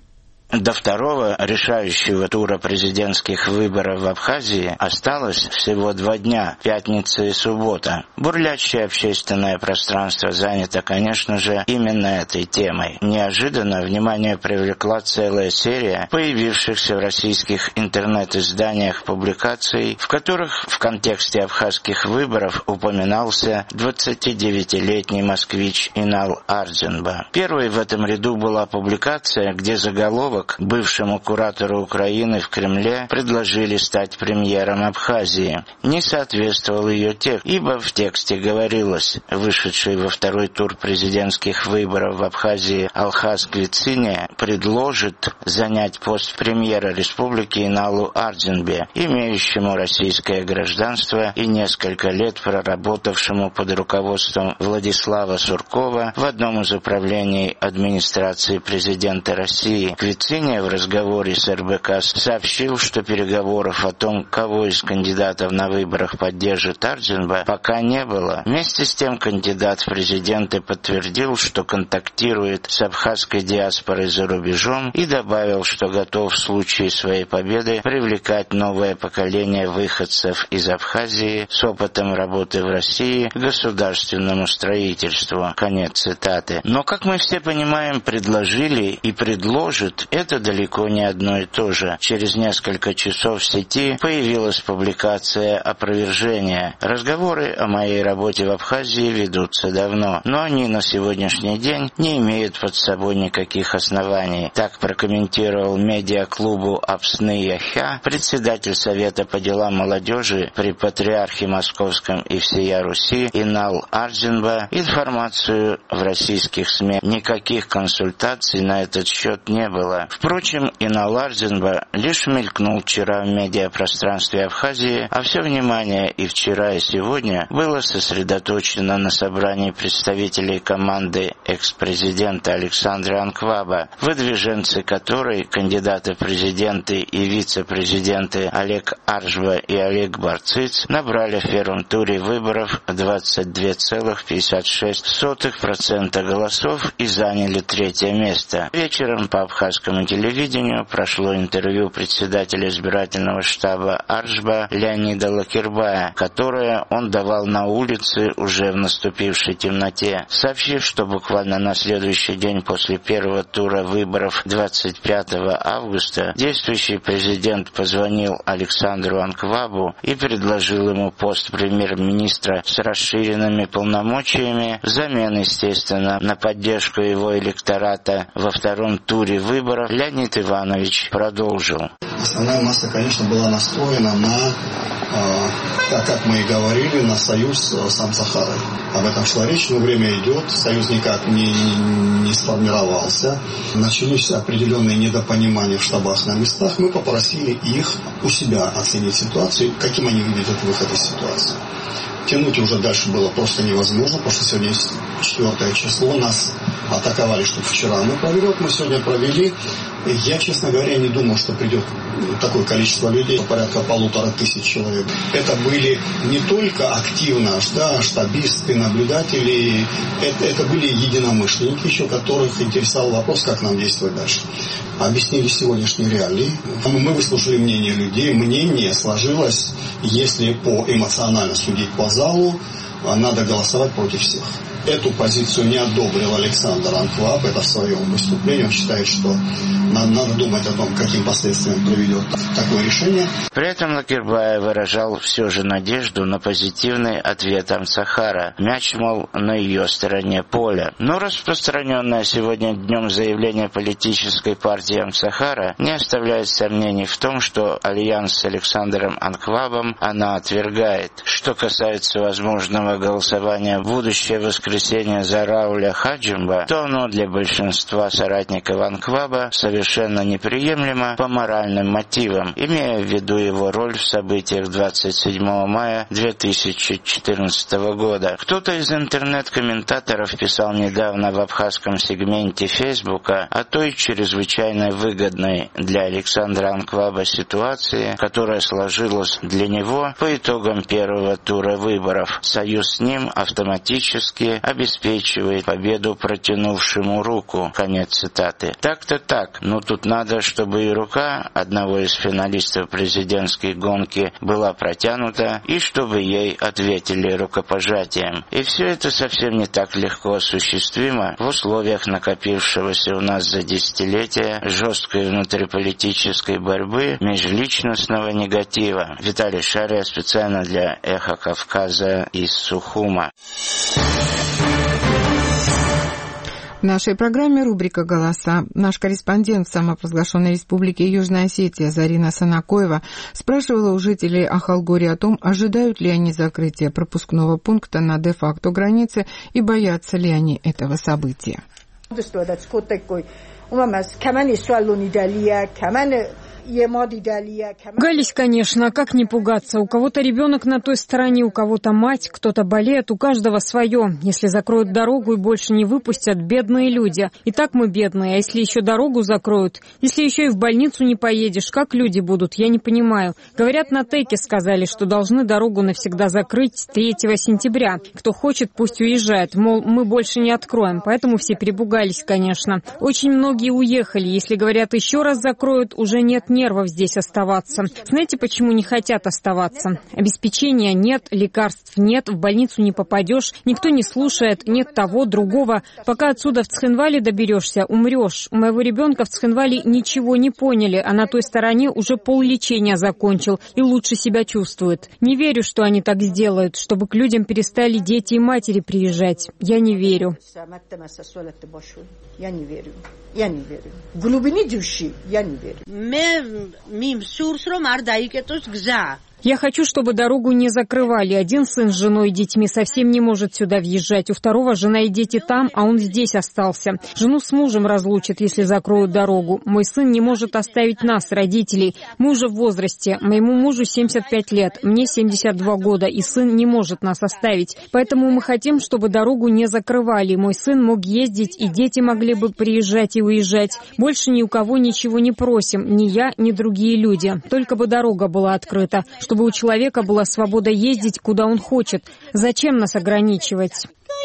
До второго решающего тура президентских выборов в Абхазии осталось всего два дня – пятница и суббота. Бурлящее общественное пространство занято, конечно же, именно этой темой. Неожиданно внимание привлекла целая серия появившихся в российских интернет-изданиях публикаций, в которых в контексте абхазских выборов упоминался двадцатидевятилетний москвич Инал Ардзинба. Первой в этом ряду была публикация, где заголовок бывшему куратору Украины в Кремле предложили стать премьером Абхазии. Не соответствовал ее текст, ибо в тексте говорилось: вышедший во второй тур президентских выборов в Абхазии Алхаз Квициния предложит занять пост премьера республики Иналу Ардзинбе, имеющему российское гражданство и несколько лет проработавшему под руководством Владислава Суркова в одном из управлений администрации президента России. Квициния в разговоре с эр бэ ка сообщил, что переговоров о том, кого из кандидатов на выборах поддержит Ардзинба, пока не было. Вместе с тем кандидат в президенты подтвердил, что контактирует с абхазской диаспорой за рубежом, и добавил, что готов в случае своей победы привлекать новое поколение выходцев из Абхазии с опытом работы в России к государственному строительству. Конец цитаты. Но, как мы все понимаем, предложили и предложит – это далеко не одно и то же. Через несколько часов в сети появилась публикация опровержения. Разговоры о моей работе в Абхазии ведутся давно, но они на сегодняшний день не имеют под собой никаких оснований. Так прокомментировал медиаклубу «Апсны Яхя» председатель Совета по делам молодежи при Патриархе Московском и всея Руси Инал Ардзинба информацию в российских СМИ. Никаких консультаций на этот счет не было. Впрочем, Инал Ардзинба лишь мелькнул вчера в медиапространстве Абхазии, а все внимание и вчера, и сегодня было сосредоточено на собрании представителей команды экс-президента Александра Анкваба, выдвиженцы которой, кандидаты в президенты и вице-президенты Олег Аржба и Олег Барциц, набрали в первом туре выборов двадцать два целых пятьдесят шесть сотых процента голосов и заняли третье место. Вечером по абхазскому телевидению прошло интервью председателя избирательного штаба Аржба Леонида Лакербая, которое он давал на улице уже в наступившей темноте, сообщив, что буквально на следующий день после первого тура выборов двадцать пятого августа действующий президент позвонил Александру Анквабу и предложил ему пост премьер-министра с расширенными полномочиями взамен, естественно, на поддержку его электората. Во втором туре выборов Леонид Иванович продолжил. Основная масса, конечно, была настроена на, э, так как мы и говорили, на союз с Амсахарой. Об этом шла речь, но время идет, союз никак не, не сформировался. Начались определенные недопонимания в штабах на местах. Мы попросили их у себя оценить ситуацию, каким они видят выход из ситуации. Тянуть уже дальше было просто невозможно, потому что сегодня четвертое число, нас атаковали, что вчера мы провели, вот мы сегодня провели. Я, честно говоря, не думал, что придет такое количество людей, порядка полутора тысяч человек. Это были не только активно, да, штабисты, наблюдатели, это, это были единомышленники еще, которых интересовал вопрос, как нам действовать дальше. Объяснили сегодняшние реалии. Мы выслушали мнение людей, мнение сложилось, если по эмоционально судить по залу, надо голосовать против всех. Эту позицию не одобрил Александр Анкваб, это в своем выступлении. Он считает, что надо, надо думать о том, каким последствиям приведет такое решение. При этом Лакербай выражал все же надежду на позитивный ответ Амсахара. Мяч, мол, на ее стороне поля. Но распространенное сегодня днем заявление политической партии Амсахара не оставляет сомнений в том, что альянс с Александром Анквабом она отвергает. Что касается возможного голосования в будущее воскресенье за Рауля Хаджимба, то оно для большинства соратников Анкваба совершенно неприемлемо по моральным мотивам, имея в виду его роль в событиях двадцать седьмого мая две тысячи четырнадцатого года. Кто-то из интернет-комментаторов писал недавно в абхазском сегменте Фейсбука о той чрезвычайно выгодной для Александра Анкваба ситуации, которая сложилась для него по итогам первого тура выборов. Союз с ним автоматически обеспечивает победу протянувшему руку. Конец цитаты. Так-то так, но тут надо, чтобы и рука одного из финалистов президентской гонки была протянута, и чтобы ей ответили рукопожатием. И все это совсем не так легко осуществимо в условиях накопившегося у нас за десятилетия жесткой внутриполитической борьбы, межличностного негатива. Виталий Шария специально для «Эхо Кавказа» из Сухума. В нашей программе рубрика «Голоса». Наш корреспондент в самопровозглашенной республике Южная Осетия Зарина Санакоева спрашивала у жителей Ахалгори о том, ожидают ли они закрытия пропускного пункта на де-факто границе и боятся ли они этого события. Пугались, конечно, а как не пугаться? У кого-то ребенок на той стороне, у кого-то мать, кто-то болеет, у каждого свое. Если закроют дорогу и больше не выпустят, бедные люди. И так мы бедные, а если еще дорогу закроют? Если еще и в больницу не поедешь, как люди будут? Я не понимаю. Говорят, на ТЭКе сказали, что должны дорогу навсегда закрыть третьего сентября. Кто хочет, пусть уезжает. Мол, мы больше не откроем. Поэтому все перепугались, конечно. Очень многие уехали. Если, говорят, еще раз закроют, уже нет нервов здесь оставаться. Знаете, почему не хотят оставаться? Обеспечения нет, лекарств нет, в больницу не попадешь, никто не слушает, нет того, другого. Пока отсюда в Цхинвале доберешься, умрешь. У моего ребенка в Цхинвале ничего не поняли, а на той стороне уже поллечения закончил и лучше себя чувствует. Не верю, что они так сделают, чтобы к людям перестали дети и матери приезжать. Я не верю. Я не верю. Я не верю. В глубине души я не верю. Я хочу, чтобы дорогу не закрывали. Один сын с женой и детьми совсем не может сюда въезжать. У второго жена и дети там, а он здесь остался. Жену с мужем разлучат, если закроют дорогу. Мой сын не может оставить нас, родителей. Мы уже в возрасте. Моему мужу семьдесят пять лет, мне семьдесят два года, и сын не может нас оставить. Поэтому мы хотим, чтобы дорогу не закрывали. Мой сын мог ездить, и дети могли бы приезжать и уезжать. Больше ни у кого ничего не просим, ни я, ни другие люди. Только бы дорога была открыта, чтобы у человека была свобода ездить, куда он хочет. Зачем нас ограничивать?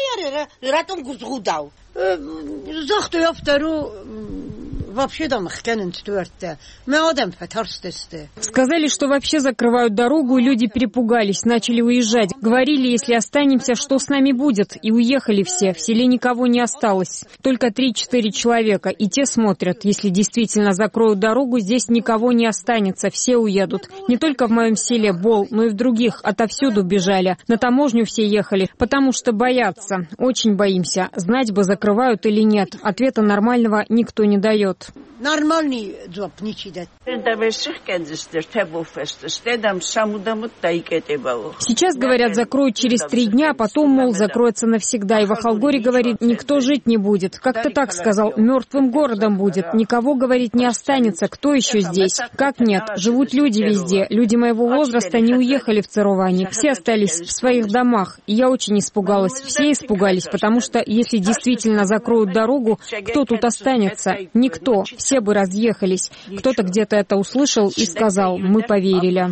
Сказали, что вообще закрывают дорогу, и люди перепугались, начали уезжать. Говорили, если останемся, что с нами будет? И уехали все. В селе никого не осталось. Только три-четыре человека. И те смотрят. Если действительно закроют дорогу, здесь никого не останется. Все уедут. Не только в моем селе Бол, но и в других. Отовсюду бежали. На таможню все ехали, потому что боятся. Очень боимся. Знать бы, закрывают или нет. Ответа нормального никто не дает. Нормальный джоб не чидет. Сейчас, говорят, закроют через три дня, потом, мол, закроется навсегда. И в Ахалгори, говорит, никто жить не будет. Как-то так сказал, мертвым городом будет. Никого, говорит, не останется. Кто еще здесь? Как нет? Живут люди везде. Люди моего возраста не уехали в Царовани. Все остались в своих домах. И я очень испугалась. Все испугались, потому что если действительно закроют дорогу, кто тут останется? Никто. Все бы разъехались. Кто-то где-то это услышал и сказал, мы поверили.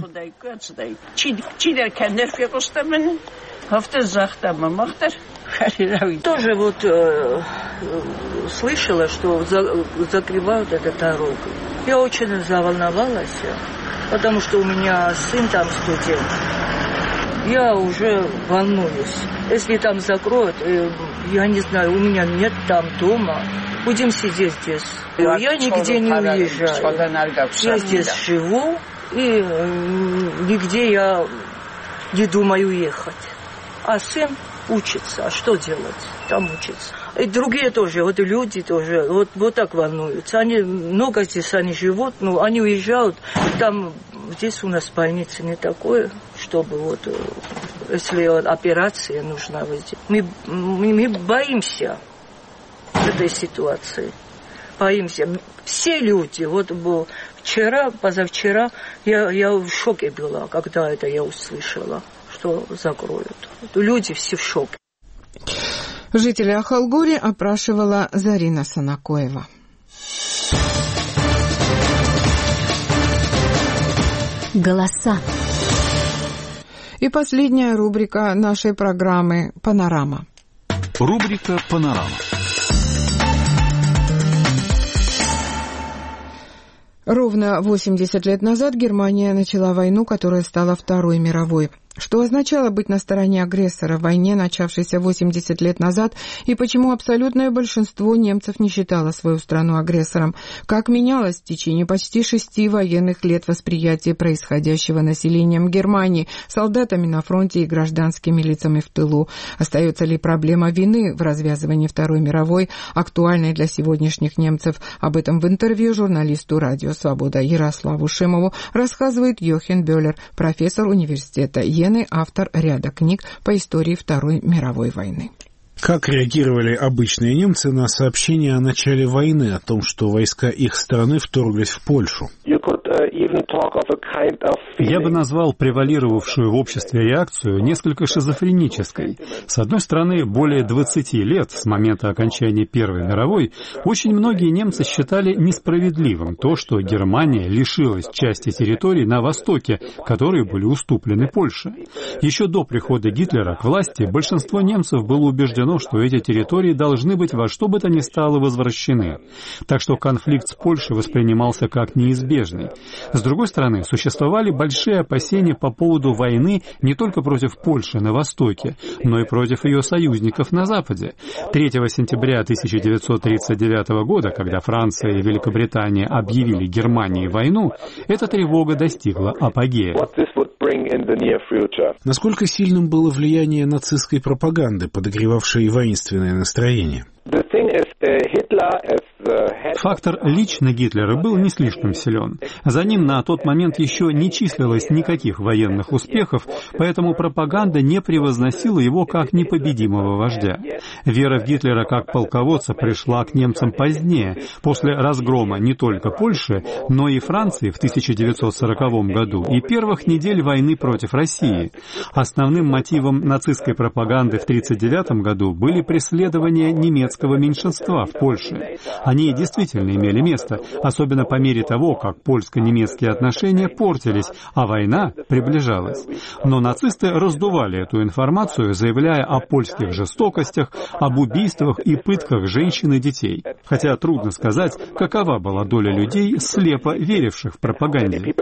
Тоже вот э, слышала, что за, закрывают эту дорогу. Я очень заволновалась, потому что у меня сын там студент. Я уже волнуюсь. Если там закроют, э, я не знаю, у меня нет там дома. Будем сидеть здесь. Я нигде не уезжаю. Я здесь живу, и нигде я не думаю ехать. А сын учится. А что делать? Там учится. И другие тоже, вот люди тоже, вот, вот так волнуются. Они много здесь, они живут, но они уезжают. Там, здесь у нас больница не такое, чтобы вот, если операция нужна, мы, мы, мы боимся этой ситуации. Боимся. Все люди, вот был вчера, позавчера, я, я в шоке была, когда это я услышала, что закроют. Люди все в шоке. Жителя Ахалгори опрашивала Зарина Санакоева. Голоса. И последняя рубрика нашей программы «Панорама». Рубрика «Панорама». Ровно восемьдесят лет назад Германия начала войну, которая стала Второй мировой. Что означало быть на стороне агрессора в войне, начавшейся восемьдесят лет назад, и почему абсолютное большинство немцев не считало свою страну агрессором? Как менялось в течение почти шести военных лет восприятие происходящего населением Германии, солдатами на фронте и гражданскими лицами в тылу? Остается ли проблема вины в развязывании Второй мировой актуальной для сегодняшних немцев? Об этом в интервью журналисту «Радио Свобода» Ярославу Шимову рассказывает Йохен Бёллер, профессор университета Йены, автор ряда книг по истории Второй мировой войны. Как реагировали обычные немцы на сообщение о начале войны, о том, что войска их страны вторглись в Польшу? Я бы назвал превалировавшую в обществе реакцию несколько шизофренической. С одной стороны, более двадцати лет с момента окончания Первой мировой очень многие немцы считали несправедливым то, что Германия лишилась части территорий на востоке, которые были уступлены Польше. Еще до прихода Гитлера к власти большинство немцев было убеждено, что эти территории должны быть во что бы то ни стало возвращены. Так что конфликт с Польшей воспринимался как неизбежный. С другой стороны, существовали большие опасения по поводу войны не только против Польши на востоке, но и против ее союзников на западе. третьего сентября тысяча девятьсот тридцать девятого года, когда Франция и Великобритания объявили Германии войну, эта тревога достигла апогея. Насколько сильным было влияние нацистской пропаганды, подогревавшей воинственное настроение? Фактор лично Гитлера был не слишком силен. За ним на тот момент еще не числилось никаких военных успехов, поэтому пропаганда не превозносила его как непобедимого вождя. Вера в Гитлера как полководца пришла к немцам позднее, после разгрома не только Польши, но и Франции в тысяча девятьсот сороковом году и первых недель войны против России. Основным мотивом нацистской пропаганды в тысяча девятьсот тридцать девятом году были преследования немецкого меньшинства в Польше. Они действительно имели место, особенно по мере того, как польско-немецкие отношения портились, а война приближалась. Но нацисты раздували эту информацию, заявляя о польских жестокостях, об убийствах и пытках женщин и детей. Хотя трудно сказать, какова была доля людей, слепо веривших в пропаганде.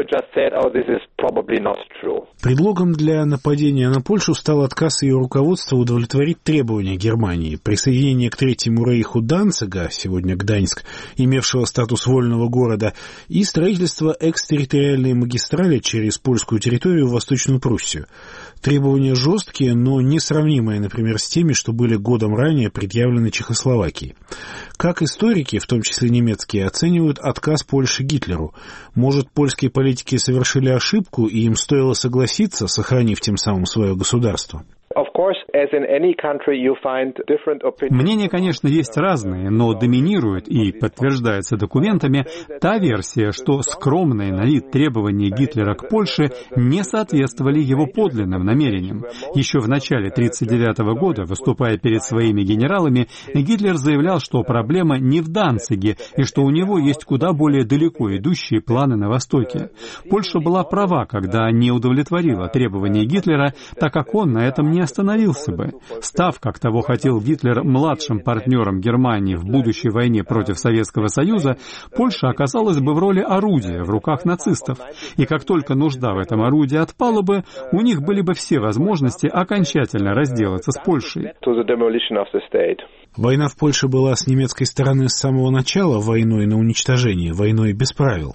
Предлогом для нападения на Польшу стал отказ ее руководства удовлетворить требования Германии. Присоединение к Третьему рейху Данцига, сегодня Гданьск, имевшего статус вольного города, и строительство экстерриториальной магистрали через польскую территорию в Восточную Пруссию. Требования жесткие, но несравнимые, например, с теми, что были годом ранее предъявлены Чехословакии. Как историки, в том числе немецкие, оценивают отказ Польши Гитлеру? Может, польские политики совершили ошибку, и им стоило согласиться, сохранив тем самым свое государство? Мнения, конечно, есть разные, но доминирует и подтверждается документами та версия, что скромные на вид требования Гитлера к Польше не соответствовали его подлинным намерениям. Еще в начале тысяча девятьсот тридцать девятого года, выступая перед своими генералами, Гитлер заявлял, что проблема не в Данциге и что у него есть куда более далеко идущие планы на Востоке. Польша была права, когда не удовлетворила требования Гитлера, так как он на этом не остановился бы. Став, как того хотел Гитлер, младшим партнером Германии в будущей войне против Советского Союза, Польша оказалась бы в роли орудия в руках нацистов. И как только нужда в этом орудии отпала бы, у них были бы все возможности окончательно разделаться с Польшей. Война в Польше была с немецкой стороны с самого начала войной на уничтожение, войной без правил.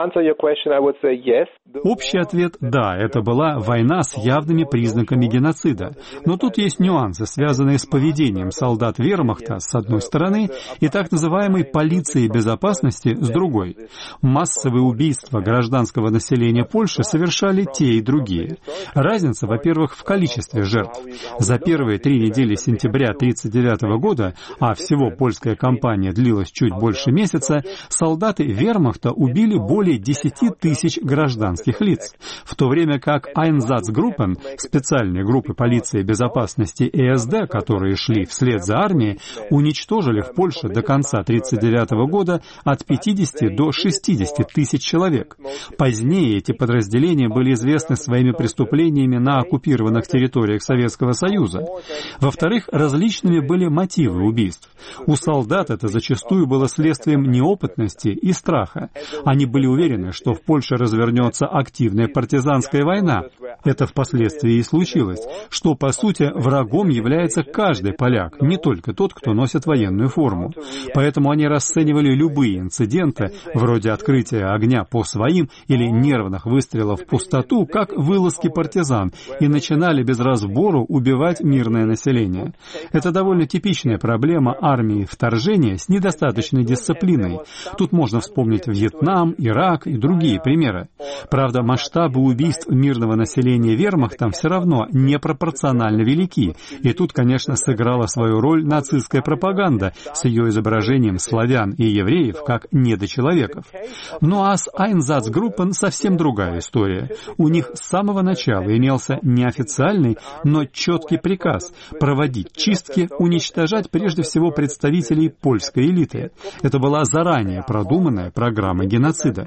Общий ответ – да, это была война с явными признаками геноцида. Но тут есть нюансы, связанные с поведением солдат вермахта с одной стороны и так называемой полицией безопасности с другой. Массовые убийства гражданского населения Польши совершали те и другие. Разница, во-первых, в количестве жертв. За первые три недели сентября тысяча девятьсот тридцать девятого года, а всего польская кампания длилась чуть больше месяца, солдаты вермахта убили более десяти тысяч гражданских лиц, в то время как Einsatzgruppen, специальные группы полиции безопасности и эс дэ, которые шли вслед за армией, уничтожили в Польше до конца тысяча девятьсот тридцать девятого года от пятидесяти до шестидесяти тысяч человек. Позднее эти подразделения были известны своими преступлениями на оккупированных территориях Советского Союза. Во-вторых, различными были мотивы убийств. У солдат это зачастую было следствием неопытности и страха. Они были уверены, что в Польше развернется активная партизанская война. Это впоследствии и случилось, что, по сути, врагом является каждый поляк, не только тот, кто носит военную форму. Поэтому они расценивали любые инциденты, вроде открытия огня по своим или нервных выстрелов в пустоту, как вылазки партизан, и начинали без разбору убивать мирное население. Это довольно типичная проблема армии вторжения с недостаточной дисциплиной. Тут можно вспомнить Вьетнам, Ирак и другие примеры. Правда, масштабы убийств мирного населения вермахтом все равно непропорционально велики, и тут, конечно, сыграла свою роль нацистская пропаганда с ее изображением славян и евреев как недочеловеков. Ну а с Einsatzgruppen совсем другая история. У них с самого начала имелся неофициальный, но четкий приказ проводить чистки, уничтожать прежде всего представителей польской элиты. Это была заранее продуманная программа геноцида.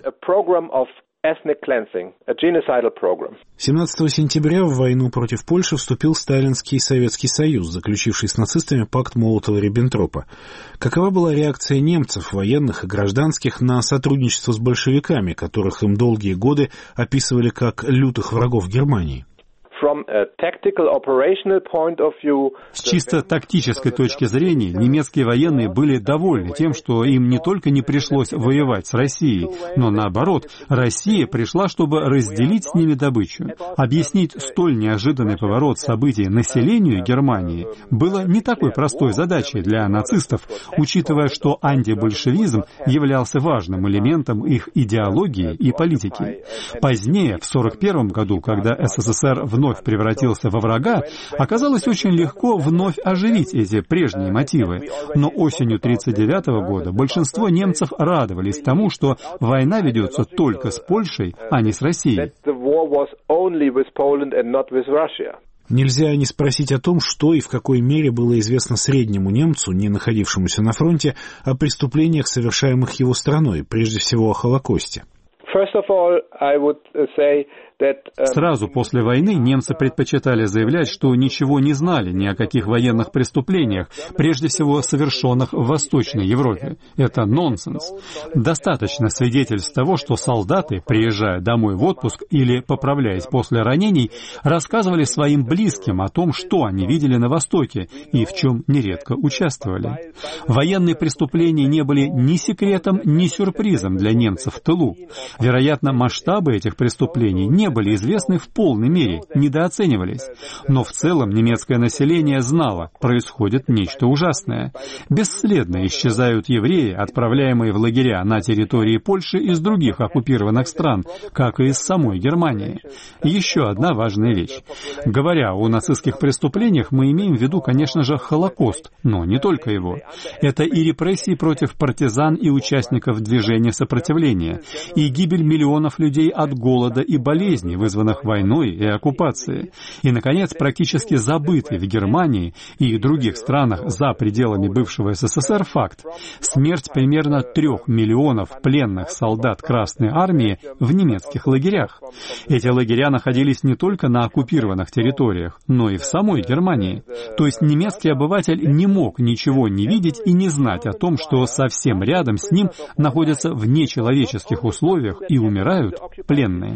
семнадцатого сентября в войну против Польши вступил Сталинский Советский Союз, заключивший с нацистами пакт Молотова-Риббентропа. Какова была реакция немцев, военных и гражданских, на сотрудничество с большевиками, которых им долгие годы описывали как лютых врагов Германии? С чисто тактической точки зрения, немецкие военные были довольны тем, что им не только не пришлось воевать с Россией, но наоборот, Россия пришла, чтобы разделить с ними добычу. Объяснить столь неожиданный поворот событий населению Германии было не такой простой задачей для нацистов, учитывая, что антибольшевизм являлся важным элементом их идеологии и политики. Позднее, в сорок первом году, когда эс эс эс эр вновь превратился во врага, оказалось очень легко вновь оживить эти прежние мотивы. Но осенью тысяча девятьсот тридцать девятого года большинство немцев радовались тому, что война ведется только с Польшей, а не с Россией. Нельзя не спросить о том, что и в какой мере было известно среднему немцу, не находившемуся на фронте, о преступлениях, совершаемых его страной, прежде всего о Холокосте. Сразу после войны немцы предпочитали заявлять, что ничего не знали ни о каких военных преступлениях, прежде всего совершенных в Восточной Европе. Это нонсенс. Достаточно свидетельств того, что солдаты, приезжая домой в отпуск или поправляясь после ранений, рассказывали своим близким о том, что они видели на Востоке и в чем нередко участвовали. Военные преступления не были ни секретом, ни сюрпризом для немцев в тылу. Вероятно, масштабы этих преступлений не были известны в полной мере, недооценивались. Но в целом немецкое население знало, происходит нечто ужасное. Бесследно исчезают евреи, отправляемые в лагеря на территории Польши из других оккупированных стран, как и из самой Германии. Еще одна важная вещь. Говоря о нацистских преступлениях, мы имеем в виду, конечно же, Холокост, но не только его. Это и репрессии против партизан и участников движения сопротивления, и гибель миллионов людей от голода и болезней, вызванных войной и оккупацией. И, наконец, практически забытый в Германии и других странах за пределами бывшего эс эс эс эр факт — смерть примерно трех миллионов пленных солдат Красной Армии в немецких лагерях. Эти лагеря находились не только на оккупированных территориях, но и в самой Германии. То есть немецкий обыватель не мог ничего не видеть и не знать о том, что совсем рядом с ним находятся в нечеловеческих условиях и умирают пленные.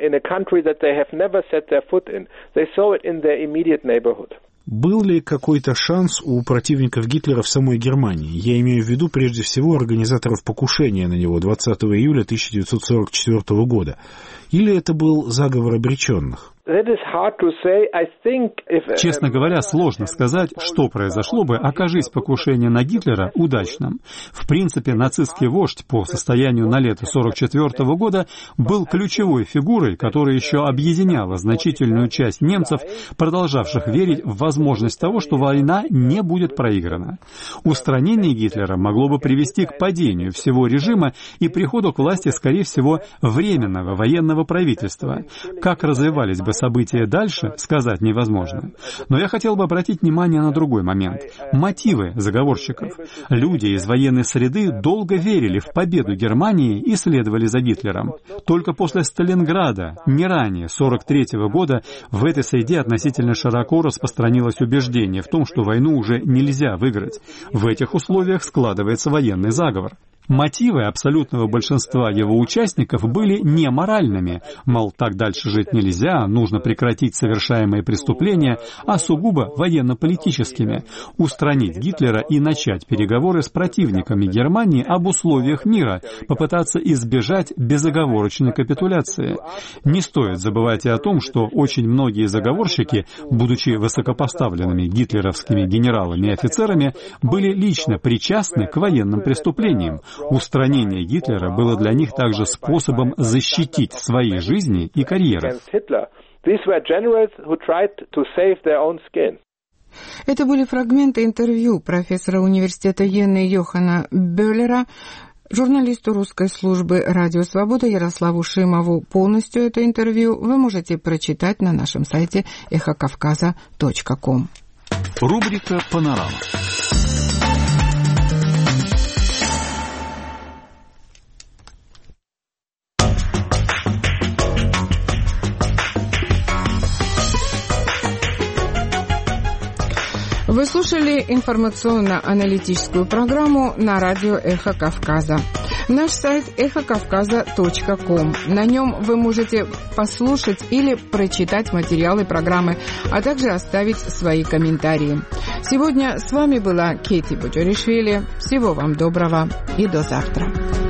Был ли какой-то шанс у противников Гитлера в самой Германии? Я имею в виду прежде всего организаторов покушения на него двадцатого июля тысяча девятьсот сорок четвёртого года. Или это был заговор обреченных? Честно говоря, сложно сказать, что произошло бы, окажись покушение на Гитлера удачным. В принципе, нацистский вождь по состоянию на лето сорок четвёртого года был ключевой фигурой, которая еще объединяла значительную часть немцев, продолжавших верить в возможность того, что война не будет проиграна. Устранение Гитлера могло бы привести к падению всего режима и приходу к власти, скорее всего, временного военного правительства. Как развивались бы события дальше, сказать невозможно. Но я хотел бы обратить внимание на другой момент. Мотивы заговорщиков. Люди из военной среды долго верили в победу Германии и следовали за Гитлером. Только после Сталинграда, не ранее, сорок третьего года, в этой среде относительно широко распространилось убеждение в том, что войну уже нельзя выиграть. В этих условиях складывается военный заговор. Мотивы абсолютного большинства его участников были не моральными, мол, так дальше жить нельзя, нужно прекратить совершаемые преступления, а сугубо военно-политическими, устранить Гитлера и начать переговоры с противниками Германии об условиях мира, попытаться избежать безоговорочной капитуляции. Не стоит забывать и о том, что очень многие заговорщики, будучи высокопоставленными гитлеровскими генералами и офицерами, были лично причастны к военным преступлениям. Устранение Гитлера было для них также способом защитить свои жизни и карьеры. Это были фрагменты интервью профессора университета Йены Йохана Бёллера журналисту русской службы «Радио Свобода» Ярославу Шимову. Полностью это интервью вы можете прочитать на нашем сайте эхо кавказа точка ком. Рубрика «Панорама». Вы слушали информационно-аналитическую программу на радио «Эхо Кавказа». Наш сайт эхо кавказа точка ком. На нем вы можете послушать или прочитать материалы программы, а также оставить свои комментарии. Сегодня с вами была Кейти Буджаришвили. Всего вам доброго и до завтра.